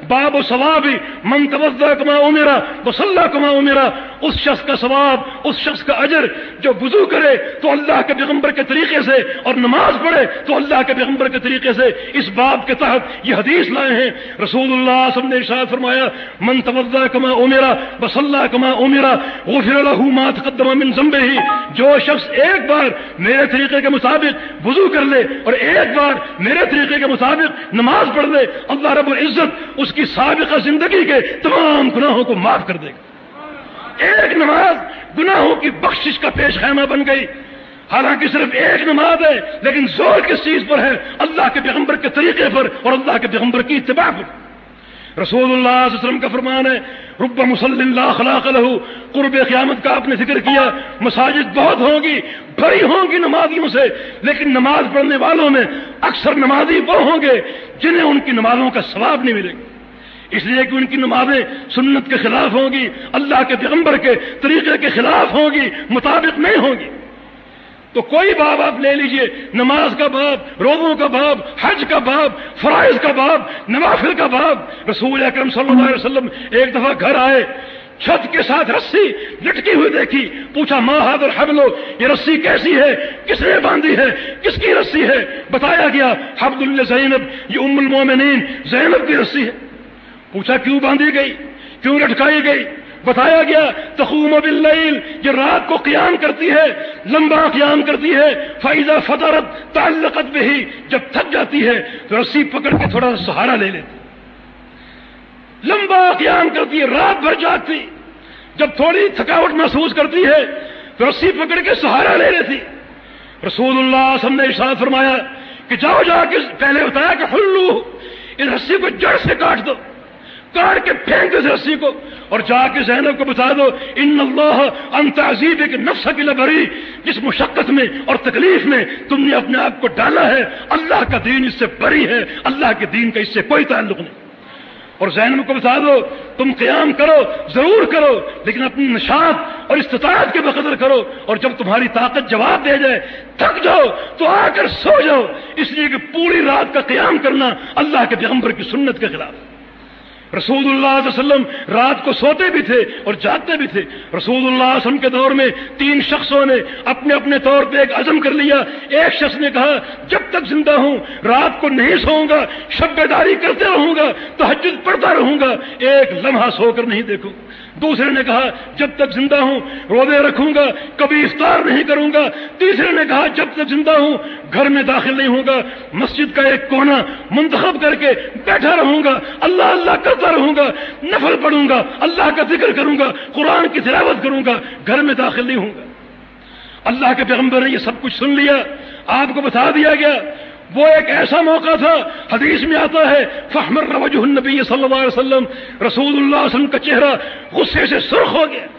باب و ثواب من توضأ کما امرا وصلی کما امرا، اس شخص کا ثواب، اس شخص کا اجر جو وضو کرے تو اللہ کے پیغمبر کے طریقے سے اور نماز پڑھے تو اللہ کے پیغمبر کے طریقے سے۔ اس باب کے تحت یہ حدیث لائے ہیں، رسول اللہ صلی اللہ علیہ وسلم نے ارشاد فرمایا من توضأ کما امرا وصلی کما امرا غفر له ما تقدم من ذنبه، جو شخص ایک بار میرے طریقے کے مطابق وضو کر لے اور ایک بار میرے طریقے کے مطابق نماز پڑھ لے، اللہ رب العزت اس کی سابقہ زندگی کے تمام گناہوں کو معاف کر دے گا۔ ایک نماز گناہوں کی بخشش کا پیش خیمہ بن گئی، حالانکہ صرف ایک نماز ہے، لیکن زور کس چیز پر ہے؟ اللہ کے پیغمبر کے طریقے پر اور اللہ کے پیغمبر کی اتباع پر۔ رسول اللہ صلی اللہ علیہ وسلم کا فرمان ہے رب مصلی لا خلاق له، قرب قیامت کا آپ نے ذکر کیا، مساجد بہت ہوں گی، بھری ہوں گی نمازیوں سے، لیکن نماز پڑھنے والوں میں اکثر نمازی وہ ہوں گے جنہیں ان کی نمازوں کا ثواب نہیں ملے گا، اس لیے کہ ان کی نمازیں سنت کے خلاف ہوں گی، اللہ کے پیغمبر کے طریقے کے خلاف ہوں گی، مطابق نہیں ہوں گی۔ تو کوئی باب آپ لے لیجئے، نماز کا باب، روزوں کا باب، حج کا باب، فرائض کا باب، نوافل کا باب۔ رسول اکرم صلی اللہ علیہ وسلم ایک دفعہ گھر آئے، چھت کے ساتھ رسی لٹکی ہوئی دیکھی، پوچھا ما ھذا الحبل، یہ رسی کیسی ہے، کس نے باندھی ہے، کس کی رسی ہے؟ بتایا گیا حبل لزینب، یہ ام المومنین زینب کی رسی ہے۔ پوچھا کیوں باندھی گئی، کیوں لٹکائی گئی؟ بتایا گیا تقوم باللیل، یہ رات کو قیام کرتی ہے، لمبا قیام کرتی ہے، فاذا فطرت تعلقت بہ، جب تھک جاتی ہے تو رسی پکڑ کے تھوڑا سا سہارا لے لیتی، لمبا قیام کرتی ہے، رات بھر جاگتی، جب تھوڑی تھکاوٹ محسوس کرتی ہے تو رسی پکڑ کے سہارا لے لیتی۔ رسول اللہ صلی اللہ علیہ وسلم نے ارشاد فرمایا کہ جاؤ جا کے، پہلے بتایا کہ حلو، اس رسی کو جڑ سے کاٹ دو، کاٹ کے پھینک دو اس رسی کو، اور جا کے زینب کو بتا دو ان اللہ ان تعذیبک نفسک لبری، جس مشقت میں اور تکلیف میں تم نے اپنے آپ کو ڈالا ہے، اللہ کا دین اس سے بری ہے، اللہ کے دین کا اس سے کوئی تعلق نہیں۔ اور زینب کو بتا دو تم قیام کرو، ضرور کرو، لیکن اپنی نشاط اور استطاعت کے بقدر کرو، اور جب تمہاری طاقت جواب دے جائے، تھک جاؤ تو آ کر سو جاؤ، اس لیے کہ پوری رات کا قیام کرنا اللہ کے پیغمبر کی سنت کے خلاف۔ رسول اللہ صلی اللہ علیہ وسلم رات کو سوتے بھی تھے اور جاگتے بھی تھے۔ رسول اللہ صلی اللہ علیہ وسلم کے دور میں تین شخصوں نے اپنے اپنے طور پہ ایک عزم کر لیا۔ ایک شخص نے کہا جب تک زندہ ہوں رات کو نہیں سوؤں گا، شب بیداری کرتے رہوں گا، تہجد پڑھتا رہوں گا، ایک لمحہ سو کر نہیں دیکھوں۔ دوسرے نے کہا جب تک زندہ ہوں روزے رکھوں گا، کبھی افطار نہیں کروں گا۔ تیسرے نے کہا جب تک زندہ ہوں گھر میں داخل نہیں ہوں گا، مسجد کا ایک کونا منتخب کر کے بیٹھا رہوں گا، اللہ اللہ کرتا رہوں گا، نفل پڑھوں گا، اللہ کا ذکر کروں گا، قرآن کی تلاوت کروں گا، گھر میں داخل نہیں ہوں گا۔ اللہ کے پیغمبر نے یہ سب کچھ سن لیا، آپ کو بتا دیا گیا۔ وہ ایک ایسا موقع تھا، حدیث میں آتا ہے فاحمر وجہ النبی صلی اللہ علیہ وسلم، رسول اللہ صلی اللہ علیہ وسلم کا چہرہ غصے سے سرخ ہو گیا،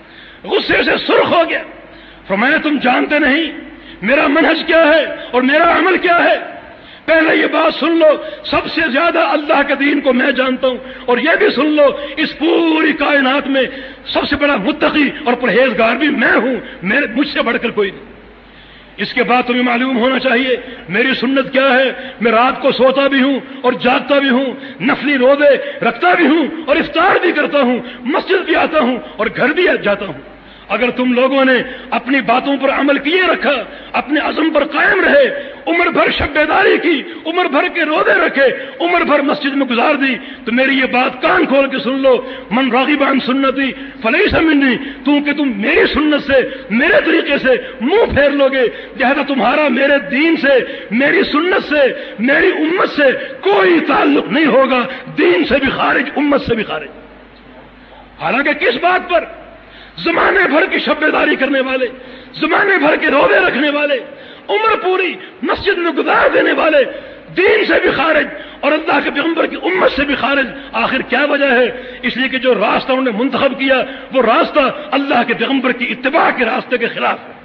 غصے سے سرخ ہو گیا۔ فرمایا تم جانتے نہیں میرا منہج کیا ہے اور میرا عمل کیا ہے؟ پہلے یہ بات سن لو، سب سے زیادہ اللہ کے دین کو میں جانتا ہوں، اور یہ بھی سن لو اس پوری کائنات میں سب سے بڑا متقی اور پرہیزگار بھی میں ہوں، میرے مجھ سے بڑھ کر کوئی نہیں۔ اس کے بعد تمہیں معلوم ہونا چاہیے میری سنت کیا ہے۔ میں رات کو سوتا بھی ہوں اور جاگتا بھی ہوں، نفلی روزے رکھتا بھی ہوں اور افطار بھی کرتا ہوں، مسجد بھی آتا ہوں اور گھر بھی جاتا ہوں۔ اگر تم لوگوں نے اپنی باتوں پر عمل کیے رکھا، اپنے عزم پر قائم رہے، عمر بھر شب بیداری کی، عمر بھر کے روزے رکھے، عمر بھر مسجد میں گزار دی، تو میری یہ بات کان کھول کے سن لو، من راغب عن سنتی فلیس منی، تو کہ تم میری سنت سے، میرے طریقے سے منہ پھیر لو گے، لہذا تمہارا میرے دین سے، میری سنت سے، میری امت سے کوئی تعلق نہیں ہوگا، دین سے بھی خارج، امت سے بھی خارج۔ حالانکہ کس بات پر؟ زمانے بھر کی شب بیداری کرنے والے، زمانے بھر کے روزے رکھنے والے، عمر پوری مسجد میں گزار دینے والے، دین سے بھی خارج اور اللہ کے پیغمبر کی امت سے بھی خارج۔ آخر کیا وجہ ہے؟ اس لیے کہ جو راستہ انہوں نے منتخب کیا وہ راستہ اللہ کے پیغمبر کی اتباع کے راستے کے خلاف ہے۔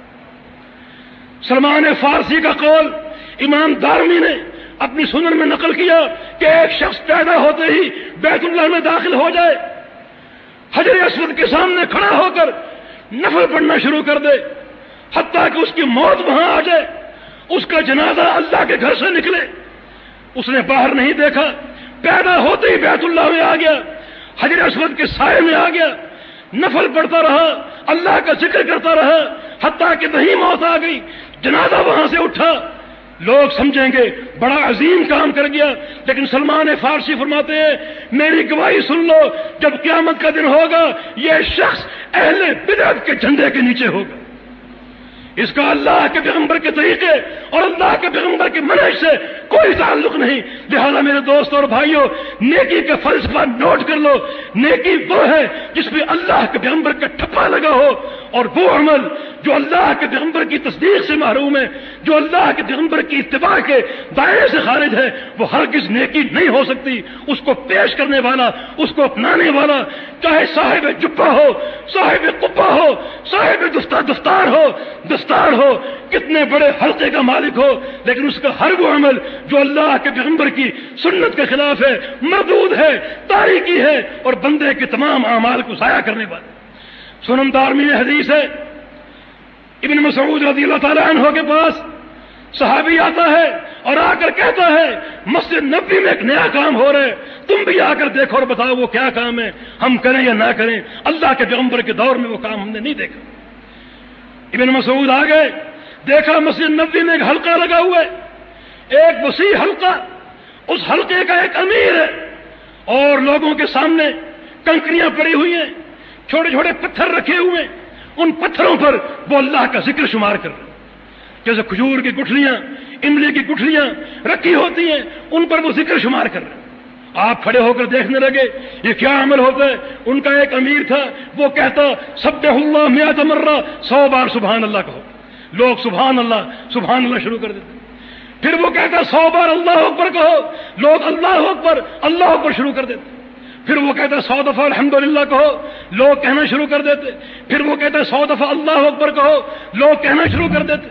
سلمان فارسی کا قول امام دارمی نے اپنی سنن میں نقل کیا کہ ایک شخص پیدا ہوتے ہی بیت اللہ میں داخل ہو جائے، حجر اسود کے سامنے کھڑا ہو کر نفل پڑھنا شروع کر دے، حتیٰ کہ اس کی موت وہاں آ جائے، اس کا جنازہ اللہ کے گھر سے نکلے، اس نے باہر نہیں دیکھا، پیدا ہوتے ہی بیت اللہ میں آ گیا، حجر اسود کے سائے میں آ گیا، نفل پڑھتا رہا، اللہ کا ذکر کرتا رہا، حتیٰ کہ وہیں موت آ گئی، جنازہ وہاں سے اٹھا، لوگ سمجھیں گے بڑا عظیم کام کر گیا، لیکن سلمان فارسی فرماتے ہیں میری گواہی سن لو، جب قیامت کا دن ہوگا یہ شخص اہل بدعت کے جھنڈے کے نیچے ہوگا، اس کا اللہ کے پیغمبر کے طریقے اور اللہ کے پیغمبر کے منہج سے کوئی تعلق نہیں۔ لہذا میرے دوستوں اور بھائیوں، نیکی کا فلسفہ نوٹ کر لو، نیکی وہ ہے جس میں اللہ کے پیغمبر کا ٹھپا لگا ہو، اور وہ عمل جو اللہ کے پیغمبر کی تصدیق سے محروم ہے، جو اللہ کے پیغمبر کی اتباع کے دائرے سے خارج ہے، وہ ہرگز نیکی نہیں ہو سکتی۔ اس کو پیش کرنے والا، اس کو اپنانے والا، چاہے صاحب جبہ ہو، صاحب قبہ ہو، صاحب دفتار دفتار ہو دستار ہو، کتنے بڑے حلقے کا مالک ہو، لیکن اس کا ہر وہ عمل جو اللہ کے پیغمبر کی سنت کے خلاف ہے، مردود ہے، تاریکی ہے، اور بندے کے تمام اعمال کو ضائع کرنے والا۔ سنن دارمی میں حدیث ہے، ابن مسعود رضی اللہ تعالی عنہ کے پاس صحابی آتا ہے اور آ کر کہتا ہے مسجد نبوی میں ایک نیا کام ہو رہا ہے، تم بھی آ کر دیکھو اور بتاؤ وہ کیا کام ہے، ہم کریں یا نہ کریں۔ اللہ کے پیغمبر کے دور میں وہ کام ہم نے نہیں دیکھا۔ ابن مسعود آ گئے، دیکھا مسجد نبوی میں ایک حلقہ لگا ہوا ہے، ایک وسیع حلقہ، اس حلقے کا ایک امیر ہے، اور لوگوں کے سامنے کنکریاں پڑی ہوئی ہیں، چھوٹے چھوٹے پتھر رکھے ہوئے، ان پتھروں پر وہ اللہ کا ذکر شمار کر رہے ہیں، جیسے کھجور کی گٹھلیاں، املی کی گٹھلیاں رکھی ہوتی ہیں، ان پر وہ ذکر شمار کر رہے ہیں۔ آپ کھڑے ہو کر دیکھنے لگے یہ کیا عمل ہوتا ہے۔ ان کا ایک امیر تھا، وہ کہتا سبح اللہ مئات مرہ، سو بار سبحان اللہ کہو۔ لوگ سبحان اللہ سبحان اللہ شروع کر دیتے۔ پھر وہ کہتا سو بار اللہ اکبر کہو، لوگ اللہ اکبر اللہ اکبر شروع کر دیتے۔ پھر وہ کہتا ہے سو دفعہ الحمدللہ کہو، لوگ کہنا شروع کر دیتے۔ پھر وہ کہتا ہے سو دفعہ اللہ اکبر کہو، لوگ کہنا شروع کر دیتے۔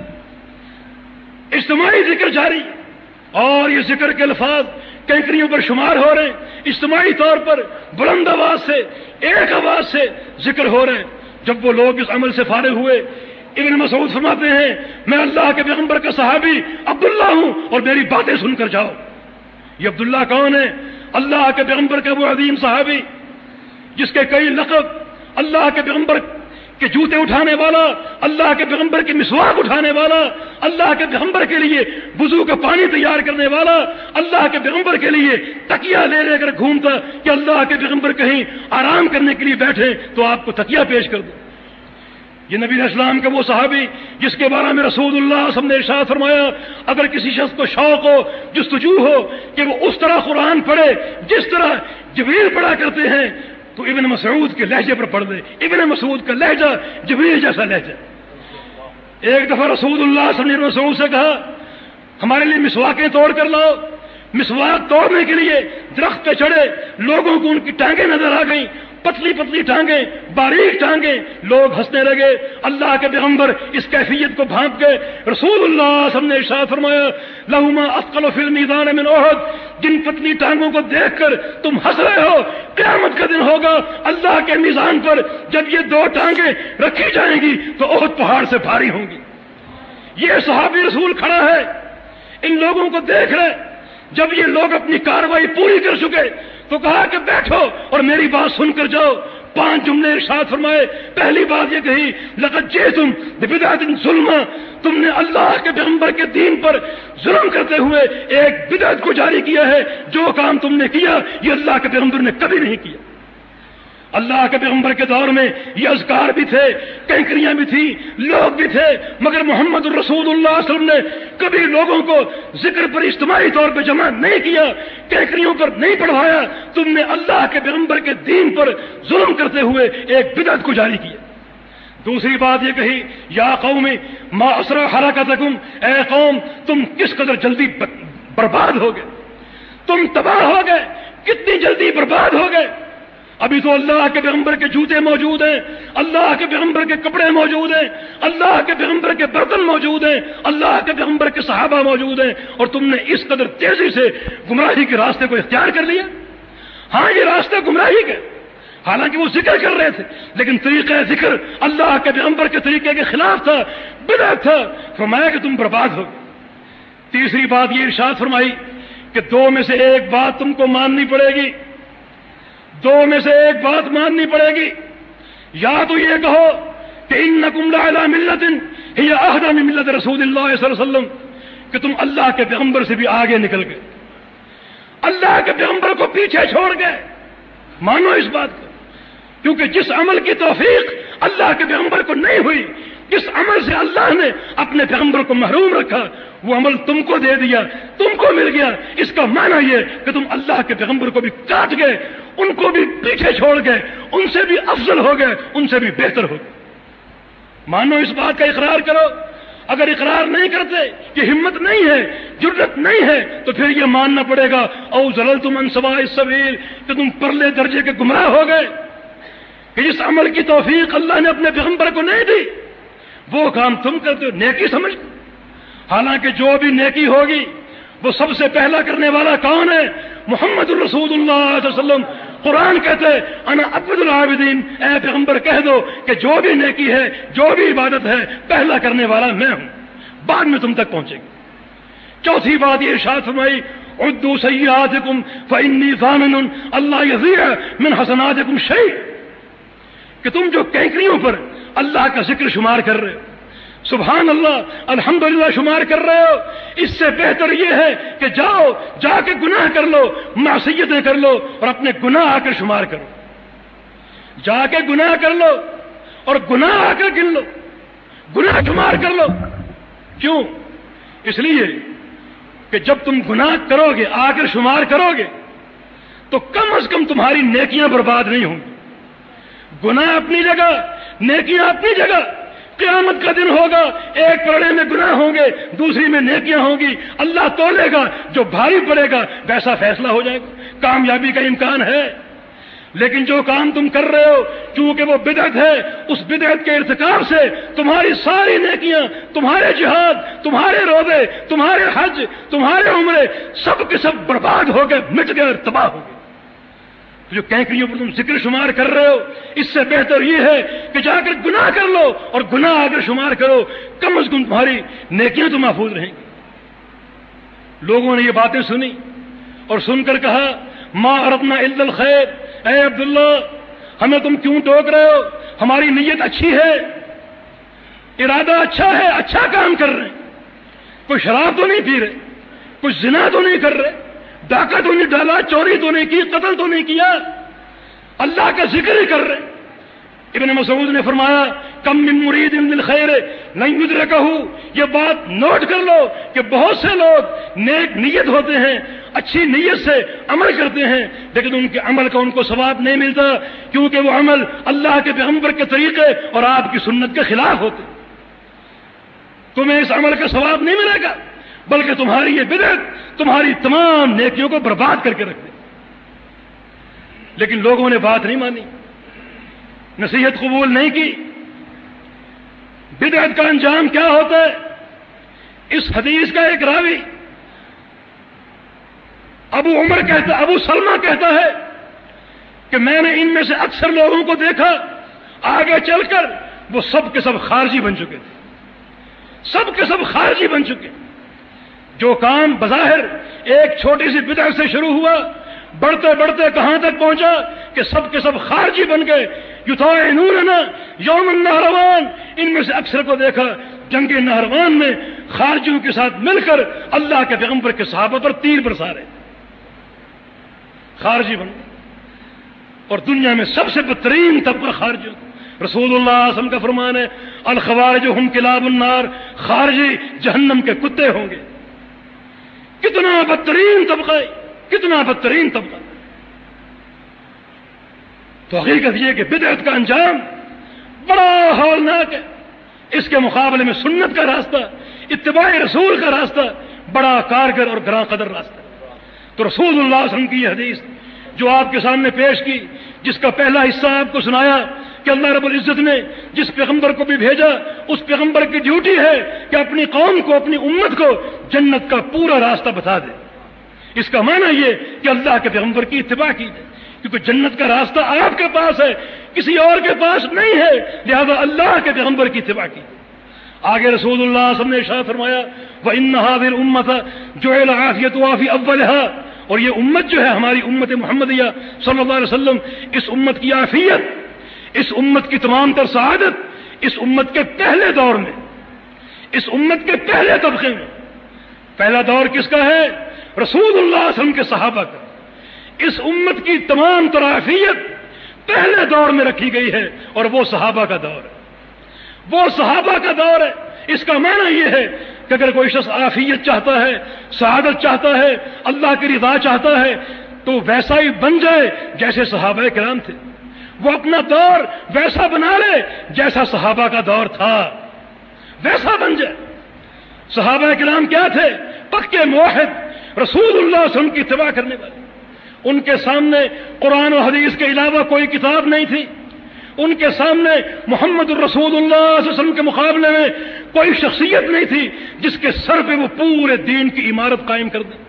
اجتماعی ذکر جاری، اور یہ ذکر کے الفاظ کینکریوں پر شمار ہو رہے ہیں، اجتماعی طور پر بلند آواز سے، ایک آواز سے ذکر ہو رہے ہیں۔ جب وہ لوگ اس عمل سے فارغ ہوئے، ابن مسعود فرماتے ہیں میں اللہ کے پیغمبر کا صحابی عبداللہ ہوں، اور میری باتیں سن کر جاؤ۔ یہ عبداللہ کون ہے؟ اللہ کے پیغمبر کا وہ عظیم صحابی جس کے کئی لقب، اللہ کے پیغمبر کے جوتے اٹھانے والا، اللہ کے پیغمبر کی مسواک اٹھانے والا، اللہ کے پیغمبر کے لیے وضو کا پانی تیار کرنے والا، اللہ کے پیغمبر کے لیے تکیہ لے لے کر گھومتا کہ اللہ کے پیغمبر کہیں آرام کرنے کے لیے بیٹھے تو آپ کو تکیہ پیش کر دو۔ یہ نبی علیہ السلام کا وہ صحابی جس کے بارے میں رسول اللہ صلی اللہ علیہ وسلم نے ارشاد فرمایا اگر کسی شخص کو شوق ہو، جستجو ہو کہ وہ اس طرح قرآن پڑھے جس طرح جبریل پڑھا کرتے ہیں، تو ابن مسعود کے لہجے پر پڑھ دے۔ ابن مسعود کا لہجہ جبریل جیسا لہجہ۔ ایک دفعہ رسول اللہ صلی اللہ علیہ وسلم نے مسعود سے کہا ہمارے لیے مسواکیں توڑ کر لاؤ۔ مسواک توڑنے کے لیے درخت پہ چڑھے، لوگوں کو ان کی ٹانگیں نظر آ گئیں، پتلی پتلی ٹانگیں، باریک ٹانگیں، لوگ ہنسنے لگے۔ اللہ کے پیغمبر اس کیفیت کو بھانپ گئے۔ رسول اللہ صلی اللہ علیہ وسلم نے ارشاد فرمایا لہما اثقل فی المیزان من احد، جن پتلی ٹانگوں کو دیکھ کر تم ہنس رہے ہو، قیامت کا دن ہوگا اللہ کے میزان پر جب یہ دو ٹانگیں رکھی جائیں گی تو احد پہاڑ سے بھاری ہوں گی۔ یہ صحابی رسول کھڑا ہے، ان لوگوں کو دیکھ رہے۔ جب یہ لوگ اپنی کارروائی پوری کر چکے تو کہا کہ بیٹھو اور میری بات سن کر جاؤ۔ پانچ جملے ارشاد فرمائے۔ پہلی بات یہ کہی لقد جئتم ببدعۃ ظلما، تم نے اللہ کے پیغمبر کے دین پر ظلم کرتے ہوئے ایک بدعت کو جاری کیا ہے۔ جو کام تم نے کیا یہ اللہ کے پیغمبر نے کبھی نہیں کیا۔ اللہ کے پیغمبر کے دور میں یہ اذکار بھی تھے، کینکریاں بھی تھیں، لوگ بھی تھے، مگر محمد الرسول اللہ صلی اللہ علیہ وسلم نے کبھی لوگوں کو ذکر پر اجتماعی طور پہ جمع نہیں کیا، کینکریوں پر نہیں پڑھوایا۔ تم نے اللہ کے پیغمبر کے دین پر ظلم کرتے ہوئے ایک بدعت کو جاری کیا۔ دوسری بات یہ کہی یا قوم ما اسرع حرکتکم، اے قوم تم کس قدر جلدی برباد ہو گئے، تم تباہ ہو گئے، کتنی جلدی برباد ہو گئے۔ ابھی تو اللہ کے پیغمبر کے جوتے موجود ہیں، اللہ کے پیغمبر کے کپڑے موجود ہیں، اللہ کے پیغمبر کے برتن موجود ہیں، اللہ کے پیغمبر کے صحابہ موجود ہیں، اور تم نے اس قدر تیزی سے گمراہی کے راستے کو اختیار کر لیا۔ ہاں یہ راستہ گمراہی کا، حالانکہ وہ ذکر کر رہے تھے لیکن طریقہ ذکر اللہ کے پیغمبر کے طریقے کے خلاف تھا، بدعت تھا۔ فرمایا کہ تم برباد ہو گئے۔ تیسری بات یہ ارشاد فرمائی کہ دو میں سے ایک بات تم کو ماننی پڑے گی، دو میں سے ایک بات ماننی پڑے گی. یا تو یہ کہو کہ انکم لعلی ملت ہی اہدی من ملت رسول اللہ صلی اللہ علیہ وسلم، کہ تم اللہ کے پیغمبر سے بھی آگے نکل گئے، اللہ کے پیغمبر کو پیچھے چھوڑ گئے. مانو اس بات کو، کیونکہ جس عمل کی توفیق اللہ کے پیغمبر کو نہیں ہوئی، جس عمل سے اللہ نے اپنے پیغمبر کو محروم رکھا، وہ عمل تم کو دے دیا، تم کو مل گیا. اس کا معنی یہ کہ تم اللہ کے پیغمبر کو بھی کاٹ گئے، ان کو بھی پیچھے چھوڑ گئے، ان سے بھی افضل ہو گئے، ان سے بھی بہتر ہو گئے. مانو اس بات کا اقرار کرو. اگر اقرار نہیں کرتے، یہ ہمت نہیں ہے، جرأت نہیں ہے، تو پھر یہ ماننا پڑے گا او ضللتم عن سواء السبیل، کہ تم پرلے درجے کے گمراہ ہو گئے، کہ جس عمل کی توفیق اللہ نے اپنے پیغمبر کو نہیں دی وہ کام تم کرتے ہو نیکی سمجھ. حالانکہ جو بھی نیکی ہوگی وہ سب سے پہلا کرنے والا کون ہے؟ محمد الرسول اللہ صلی اللہ علیہ وسلم. قرآن کہتے ہیں انا عبد العابدین، اے پیغمبر کہہ دو کہ جو بھی نیکی ہے، جو بھی عبادت ہے، پہلا کرنے والا میں ہوں، بعد میں تم تک پہنچے گی. چوتھی بات یہ ارشاد فرمائی عدوا سیئاتکم فانی ضامن اللہ یضیع من حسناتکم شیء، کہ تم جو کینکریوں پر اللہ کا ذکر شمار کر رہے ہو، سبحان اللہ الحمدللہ شمار کر رہے ہو، اس سے بہتر یہ ہے کہ جاؤ جا کے گناہ کر لو، معصیتیں کر لو اور اپنے گناہ آ کر شمار کرو. جا کے گناہ کر لو اور گناہ آ کر گن لو، گناہ شمار کر لو. کیوں؟ اس لیے کہ جب تم گناہ کرو گے، آ کر شمار کرو گے، تو کم از کم تمہاری نیکیاں برباد نہیں ہوں گی. گناہ اپنی جگہ، نیکیاں اپنی جگہ. قیامت کا دن ہوگا، ایک پلڑے میں گناہ ہوں گے، دوسری میں نیکیاں ہوں گی. اللہ تولے گا، جو بھاری پڑے گا ویسا فیصلہ ہو جائے گا. کامیابی کا امکان ہے. لیکن جو کام تم کر رہے ہو چونکہ وہ بدعت ہے، اس بدعت کے ارتکاب سے تمہاری ساری نیکیاں، تمہارے جہاد، تمہارے روزے، تمہارے حج، تمہارے عمرے سب کے سب برباد ہو گئے، مٹ گئے اور تباہ ہو گئے. جو کینکریوں پر تم ذکر شمار کر رہے ہو، اس سے بہتر یہ ہے کہ جا کر گناہ کر لو اور گناہ آ کر شمار کرو، کم از کم تمہاری نیکیاں تو محفوظ رہیں گی. لوگوں نے یہ باتیں سنی اور سن کر کہا ما اردنا الا الخیر، اے عبداللہ ہمیں تم کیوں ٹوک رہے ہو؟ ہماری نیت اچھی ہے، ارادہ اچھا ہے، اچھا کام کر رہے ہیں. کوئی شراب تو نہیں پی رہے، کوئی زنا تو نہیں کر رہے، ڈاکہ تو نہیں ڈالا، چوری تو نہیں کی، قتل تو نہیں کیا، اللہ کا ذکر ہی کر رہے. ابن مسعود نے فرمایا کم من مرید للخیر لن یدرکہ، یہ بات نوٹ کر لو کہ بہت سے لوگ نیک نیت ہوتے ہیں، اچھی نیت سے عمل کرتے ہیں، لیکن ان کے عمل کا ان کو ثواب نہیں ملتا، کیونکہ وہ عمل اللہ کے پیغمبر کے طریقے اور آپ کی سنت کے خلاف ہوتے. تمہیں اس عمل کا ثواب نہیں ملے گا، بلکہ تمہاری یہ بدعت تمہاری تمام نیکیوں کو برباد کر کے رکھ دے. لیکن لوگوں نے بات نہیں مانی، نصیحت قبول نہیں کی. بدعت کا انجام کیا ہوتا ہے؟ اس حدیث کا ایک راوی ابو عمر کہتا ابو سلمہ کہتا ہے کہ میں نے ان میں سے اکثر لوگوں کو دیکھا آگے چل کر وہ سب کے سب خارجی بن چکے تھے، سب کے سب خارجی بن چکے. جو کام بظاہر ایک چھوٹی سی بدعت سے شروع ہوا، بڑھتے بڑھتے کہاں تک پہنچا کہ سب کے سب خارجی بن گئے. یطاعنوننا یوم النہروان، ان میں سے اکثر کو دیکھا جنگ نہروان میں خارجیوں کے ساتھ مل کر اللہ کے پیغمبر کے صحابہ پر تیر برسا رہے، خارجی بن گئے. اور دنیا میں سب سے بدترین طبقہ خارجیوں. رسول اللہ صلی اللہ علیہ وسلم کا فرمان ہے الخوارج ہم کلاب النار، خارجی جہنم کے کتے ہوں گے. کتنا بدترین طبقہ، کتنا بدترین طبقہ. تو حقیقت یہ کہ بدعت کا انجام بڑا ہولناک ہے. اس کے مقابلے میں سنت کا راستہ، اتباع رسول کا راستہ بڑا کارگر اور گراں قدر راستہ. تو رسول اللہ صلی اللہ علیہ وسلم کی یہ حدیث جو آپ کے سامنے پیش کی، جس کا پہلا حصہ آپ کو سنایا کہ اللہ رب العزت نے جس پیغمبر کو بھی بھیجا اس پیغمبر کی ڈیوٹی ہے کہ اپنی قوم کو، اپنی امت کو جنت کا پورا راستہ بتا دے. اس کا معنی یہ کہ اللہ کے پیغمبر کی اتباع کی جائے، کیونکہ جنت کا راستہ آپ کے پاس ہے، کسی اور کے پاس نہیں ہے، لہذا اللہ کے پیغمبر کی اتباع کی. آگے رسول اللہ صلی اللہ علیہ وسلم نے ارشاد فرمایا وَإِنَّ هَذِهِ الْأُمَّةَ جُعِلَ عَافِيَتُهَا فِي أَوَّلِهَا، اور یہ امت جو ہے ہماری امت محمدیہ صلی اللہ علیہ وسلم، اس امت کی عافیت، اس امت کی تمام تر سعادت اس امت کے پہلے دور میں، اس امت کے پہلے طبقے میں. پہلا دور کس کا ہے؟ رسول اللہ صلی اللہ علیہ وسلم کے صحابہ کا. اس امت کی تمام تر عافیت پہلے دور میں رکھی گئی ہے اور وہ صحابہ کا دور ہے، وہ صحابہ کا دور ہے. اس کا معنی یہ ہے کہ اگر کوئی شخص عافیت چاہتا ہے، سعادت چاہتا ہے، اللہ کی رضا چاہتا ہے، تو ویسا ہی بن جائے جیسے صحابہ کرام تھے. وہ اپنا دور ویسا بنا لے جیسا صحابہ کا دور تھا، ویسا بن جائے. صحابہ کرام کیا تھے؟ پکے موحد، رسول اللہ صلی اللہ علیہ وسلم کی اتباع کرنے والے. ان کے سامنے قرآن و حدیث کے علاوہ کوئی کتاب نہیں تھی. ان کے سامنے محمد الرسول اللہ صلی اللہ علیہ وسلم کے مقابلے میں کوئی شخصیت نہیں تھی جس کے سر پہ وہ پورے دین کی عمارت قائم کر دے.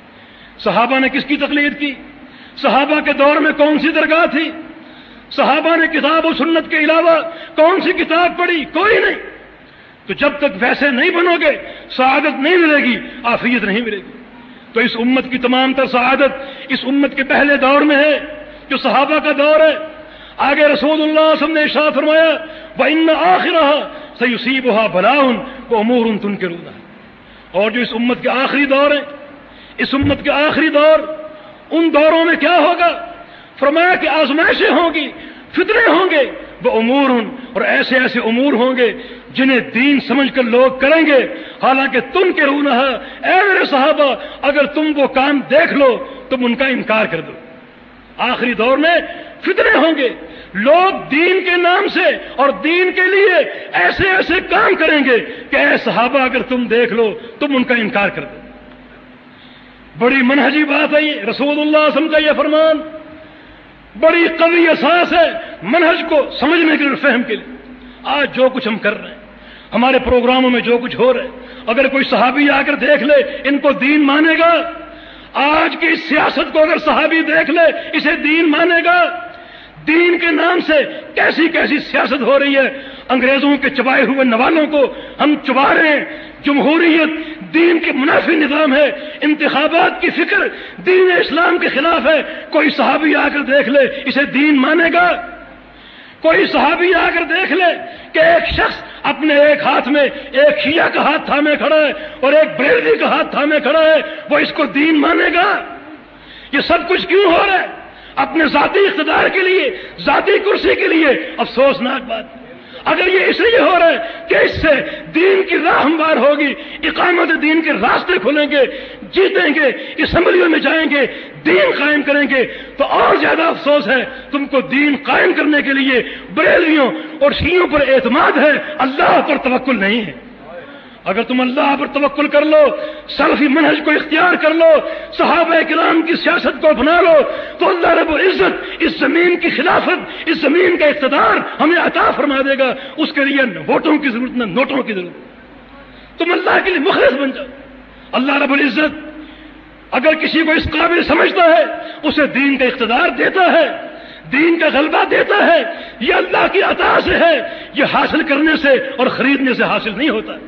صحابہ نے کس کی تقلید کی؟ صحابہ کے دور میں کون سی درگاہ تھی؟ صحابہ نے کتاب و سنت کے علاوہ کون سی کتاب پڑھی؟ کوئی نہیں. تو جب تک ویسے نہیں بنو گے سعادت نہیں ملے گی، عافیت نہیں ملے گی. تو اس امت کی تمام تر سعادت اس امت کے پہلے دور میں ہے جو صحابہ کا دور ہے. آگے رسول اللہ صلی اللہ علیہ وسلم نے ارشاد فرمایا وَإِنَّ آخِرَهَا سَيُصِيبُهَا بَلَاءٌ وَأُمُورٌ تُنْكِرُونَهَا. اور جو اس امت کے آخری دور ہے، اس امت کے آخری دور، ان دوروں میں کیا ہوگا؟ فرمایا کہ آزمائشیں ہوں گی، فتنے ہوں گے، وہ امور، اور ایسے ایسے امور ہوں گے جنہیں دین سمجھ کر لوگ کریں گے حالانکہ تم کے رونہ، اے میرے صحابہ اگر تم وہ کام دیکھ لو تم ان کا انکار کر دو. آخری دور میں فتنے ہوں گے، لوگ دین کے نام سے اور دین کے لیے ایسے ایسے کام کریں گے کہ اے صحابہ اگر تم دیکھ لو تم ان کا انکار کر دو. بڑی منہجی بات ہے یہ، رسول اللہ صلی اللہ علیہ وسلم کا یہ فرمان بڑی قوی اساس ہے منہج کو سمجھنے کے لیے، فہم کے لیے. آج جو کچھ ہم کر رہے ہیں، ہمارے پروگراموں میں جو کچھ ہو رہا ہے، اگر کوئی صحابی آ کر دیکھ لے ان کو دین مانے گا؟ آج کی اس سیاست کو اگر صحابی دیکھ لے اسے دین مانے گا؟ دین کے نام سے کیسی کیسی سیاست ہو رہی ہے. انگریزوں کے چبائے ہوئے نوالوں کو ہم چبا رہے ہیں. جمہوریت دین کے منافی نظام ہے، انتخابات کی فکر دین اسلام کے خلاف ہے. کوئی صحابی آ کر دیکھ لے اسے دین مانے گا؟ کوئی صحابی آ کر دیکھ لے کہ ایک شخص اپنے ایک ہاتھ میں ایک شیعہ کا ہاتھ تھامے کھڑا ہے اور ایک بریلوی کا ہاتھ تھامے کھڑا ہے، وہ اس کو دین مانے گا؟ یہ سب کچھ کیوں ہو رہا ہے؟ اپنے ذاتی اقتدار کے لیے، ذاتی کرسی کے لیے. افسوسناک بات اگر یہ اس لیے ہو رہا ہے کہ اس سے دین کی راہ ہموار ہوگی، اقامت دین کے راستے کھلیں گے، جیتیں گے، اسمبلیوں میں جائیں گے، دین قائم کریں گے، تو اور زیادہ افسوس ہے تم کو دین قائم کرنے کے لیے بریلویوں اور شیعوں پر اعتماد ہے، اللہ پر توکل نہیں ہے. اگر تم اللہ پر توکل کر لو، سلفی منہج کو اختیار کر لو، صحابہ کرام کی سیاست کو اپنا لو، تو اللہ رب العزت اس زمین کی خلافت، اس زمین کا اقتدار ہمیں عطا فرما دے گا. اس کے لیے نہ ووٹوں کی ضرورت نہ نوٹوں کی ضرورت. تم اللہ کے لیے مخلص بن جاؤ. اللہ رب العزت اگر کسی کو اس قابل سمجھتا ہے اسے دین کا اقتدار دیتا ہے، دین کا غلبہ دیتا ہے. یہ اللہ کی عطا سے ہے، یہ حاصل کرنے سے اور خریدنے سے حاصل نہیں ہوتا.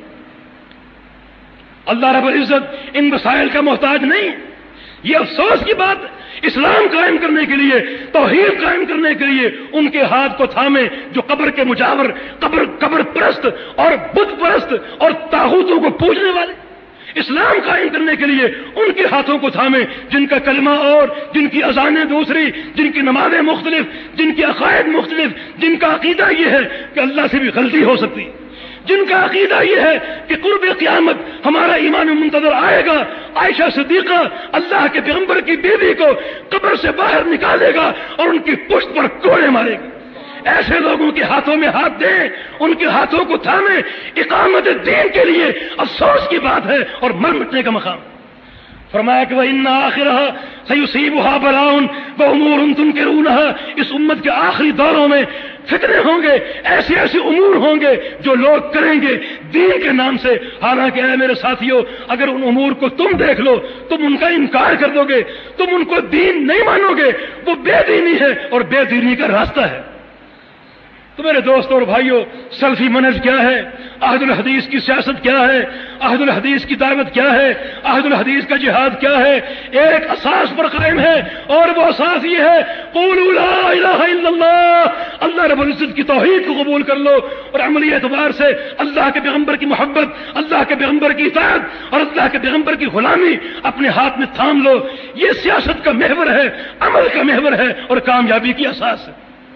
اللہ رب العزت ان مسائل کا محتاج نہیں. یہ افسوس کی بات، اسلام قائم کرنے کے لیے، توحید قائم کرنے کے لیے ان کے ہاتھ کو تھامے جو قبر کے مجاور، قبر قبر پرست اور بت پرست اور طاغوتوں کو پوجنے والے، اسلام قائم کرنے کے لیے ان کے ہاتھوں کو تھامے جن کا کلمہ اور، جن کی اذانیں دوسری، جن کی نمازیں مختلف، جن کے عقائد مختلف، جن کا عقیدہ یہ ہے کہ اللہ سے بھی غلطی ہو سکتی، جن کا عقیدہ یہ ہے کہ قرب قیامت ہمارا ایمان منتظر آئے گا، عائشہ صدیقہ اللہ کے پیغمبر کی بیوی کو قبر سے باہر نکالے گا اور ان کی پشت پر کوڑے مارے گا. ایسے لوگوں کے ہاتھوں میں ہاتھ دیں، ان کے ہاتھوں کو تھامیں اقامت دین کے لیے. افسوس کی بات ہے اور مر مٹنے کا مقام. فرمایا کہ وَإِنَّ آخِرَهَا سَيُصِيبُهَا بَلَاءٌ وَأُمُورٌ تُنْكِرُونَهَا. اس امت کے آخری دوروں میں فتنے ہوں گے، ایسے ایسے امور ہوں گے جو لوگ کریں گے دین کے نام سے. حالانکہ اے میرے ساتھیوں اگر ان امور کو تم دیکھ لو تم ان کا انکار کر دو گے، تم ان کو دین نہیں مانو گے. وہ بے دینی ہے اور بے دینی کا راستہ ہے. تو میرے دوستوں اور بھائیوں، سلفی منہج کیا ہے؟ عہد الحدیث کی سیاست کیا ہے؟ عہد الحدیث کی دعوت کیا ہے؟ عہد الحدیث کا جہاد کیا ہے؟ ایک اساس پر قائم ہے، اور وہ اساس یہ ہے قولوا لا الہ الا اللہ، اللہ رب العزت کی توحید کو قبول کر لو، اور عملی اعتبار سے اللہ کے پیغمبر کی محبت، اللہ کے پیغمبر کی اطاعت اور اللہ کے پیغمبر کی غلامی اپنے ہاتھ میں تھام لو۔ یہ سیاست کا محور ہے، عمل کا محور ہے، اور کامیابی کی اساس ہے۔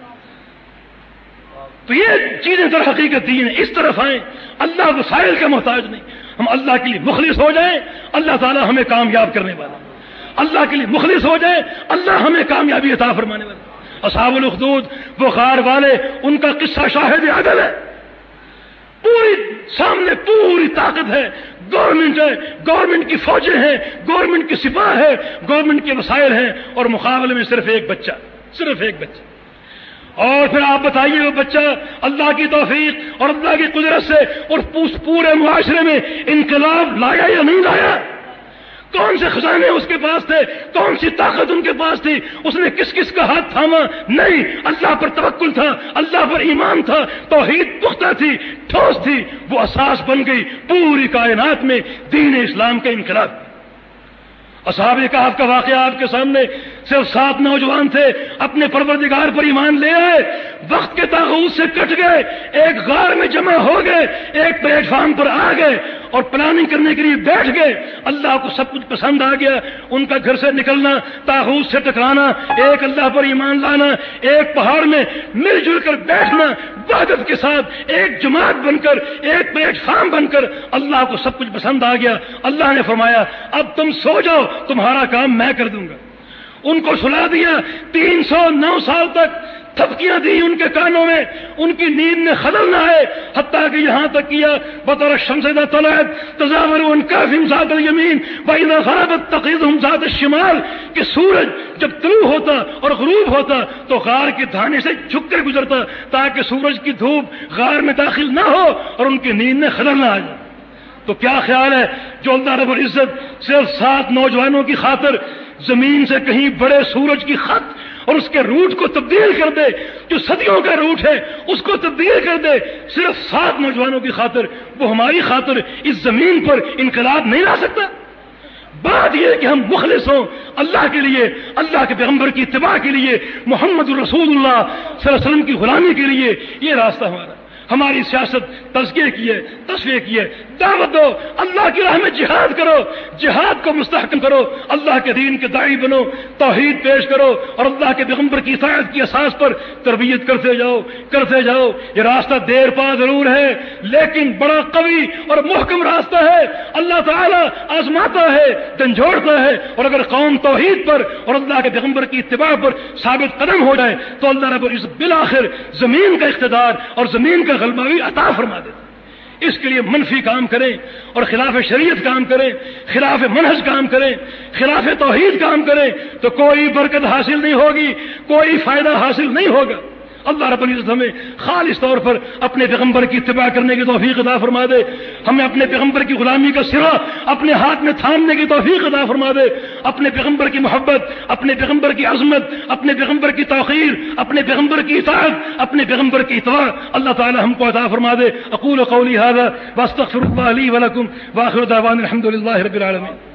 تو یہ چیزیں در حقیقت دین ہے، اس طرف آئیں، اللہ وسائل کا محتاج نہیں، ہم اللہ کے لیے مخلص ہو جائیں، اللہ تعالی ہمیں کامیاب کرنے والا، اللہ کے لیے مخلص ہو جائیں، اللہ ہمیں کامیابی عطا فرمانے والا۔ اصحاب الاخدود، وہ غار والے، ان کا قصہ شاہد عدل ہے، پوری سامنے پوری طاقت ہے، گورنمنٹ ہے، گورنمنٹ کی فوجیں ہیں، گورنمنٹ کی سپاہ ہے، گورنمنٹ کے وسائل ہیں، اور مقابلے میں صرف ایک بچہ، صرف ایک بچہ۔ اور پھر آپ بتائیے وہ بچہ اللہ کی توفیق اور اللہ کی قدرت سے اور پورے معاشرے میں انقلاب لایا یا نہیں لایا؟ کون سے خزانے اس کے پاس تھے؟ کون سی طاقت ان کے پاس تھی؟ اس نے کس کس کا ہاتھ تھاما؟ نہیں، اللہ پر توکل تھا، اللہ پر ایمان تھا، توحید پختہ تھی، ٹھوس تھی، وہ اساس بن گئی پوری کائنات میں دین اسلام کے انقلاب۔ اصحاب کہف کا واقعہ آپ کے سامنے، صرف سات نوجوان تھے، اپنے پروردگار پر ایمان لے آئے، وقت کے تاغوت سے کٹ گئے، ایک غار میں جمع ہو گئے، ایک پلیٹ فارم پر آ گئے اور پلاننگ کرنے کے لیے بیٹھ گئے۔ اللہ کو سب کچھ پسند آ گیا، ان کا گھر سے نکلنا، تاغوت سے ٹکرانا، ایک اللہ پر ایمان لانا، ایک پہاڑ میں مل جل کر بیٹھنا، وحدت کے ساتھ ایک جماعت بن کر، ایک پلیٹ فارم بن کر، اللہ کو سب کچھ پسند آ گیا۔ اللہ نے فرمایا اب تم سو جاؤ، تمہارا کام میں کر دوں گا۔ ان کو سلا دیا، تین سو نو سال تک تھپکیاں دی ان کے کانوں میں، ان کی نیند میں خلل نہ آئے، حتیٰ کہ یہاں تک کیا بطور الشمس اذا طلعت تزاور عن كهفهم ذات اليمين واذا غربت تقرضهم ذات الشمال، کہ سورج جب طلوع ہوتا اور غروب ہوتا تو غار کے دھانے سے جھک کر گزرتا تاکہ سورج کی دھوپ غار میں داخل نہ ہو اور ان کی نیند میں خلل نہ آ جائے۔ تو کیا خیال ہے جو اللہ رب العزت صرف سات نوجوانوں کی خاطر زمین سے کہیں بڑے سورج کی خط اور اس کے روٹ کو تبدیل کر دے، جو صدیوں کا روٹ ہے اس کو تبدیل کر دے، صرف سات نوجوانوں کی خاطر، وہ ہماری خاطر اس زمین پر انقلاب نہیں لا سکتا؟ بات یہ ہے کہ ہم مخلص ہوں اللہ کے لیے، اللہ کے پیغمبر کی اتباع کے لیے، محمد الرسول اللہ صلی اللہ علیہ وسلم کی غلامی کے لیے۔ یہ راستہ ہمارا، ہماری سیاست تزکیے کی ہے، تصفیہ کی ہے۔ دعوت دو، اللہ کی راہ میں جہاد کرو، جہاد کو مستحکم کرو، اللہ کے دین کے داعی بنو، توحید پیش کرو اور اللہ کے پیغمبر کی اطاعت کی اساس پر تربیت کرتے جاؤ کرتے جاؤ۔ یہ راستہ دیر پا ضرور ہے لیکن بڑا قوی اور محکم راستہ ہے۔ اللہ تعالیٰ آزماتا ہے، جھنجھوڑتا ہے، اور اگر قوم توحید پر اور اللہ کے پیغمبر کی اتباع پر ثابت قدم ہو جائے تو اللہ رب العزت بالآخر زمین کا اقتدار اور زمین کا غلبہ بھی عطا فرما دیتا۔ اس کے لیے منفی کام کریں اور خلاف شریعت کام کریں، خلاف منہج کام کریں، خلاف توحید کام کریں تو کوئی برکت حاصل نہیں ہوگی، کوئی فائدہ حاصل نہیں ہوگا۔ اللہ رب العزت ہمیں خالص طور پر اپنے پیغمبر کی اتباع کرنے کی توفیق عطا فرما دے، ہمیں اپنے پیغمبر کی غلامی کا سرا اپنے ہاتھ میں تھامنے کی توفیق عطا فرما دے، اپنے پیغمبر کی محبت، اپنے پیغمبر کی عظمت، اپنے پیغمبر کی توقیر، اپنے پیغمبر کی اطاعت، اپنے پیغمبر کی اتباع اللہ تعالی ہم کو عطا فرما دے۔ اقول قولی ھذا واستغفر اللہ لی ولکم واخر دعوانا الحمد للہ رب العالمین۔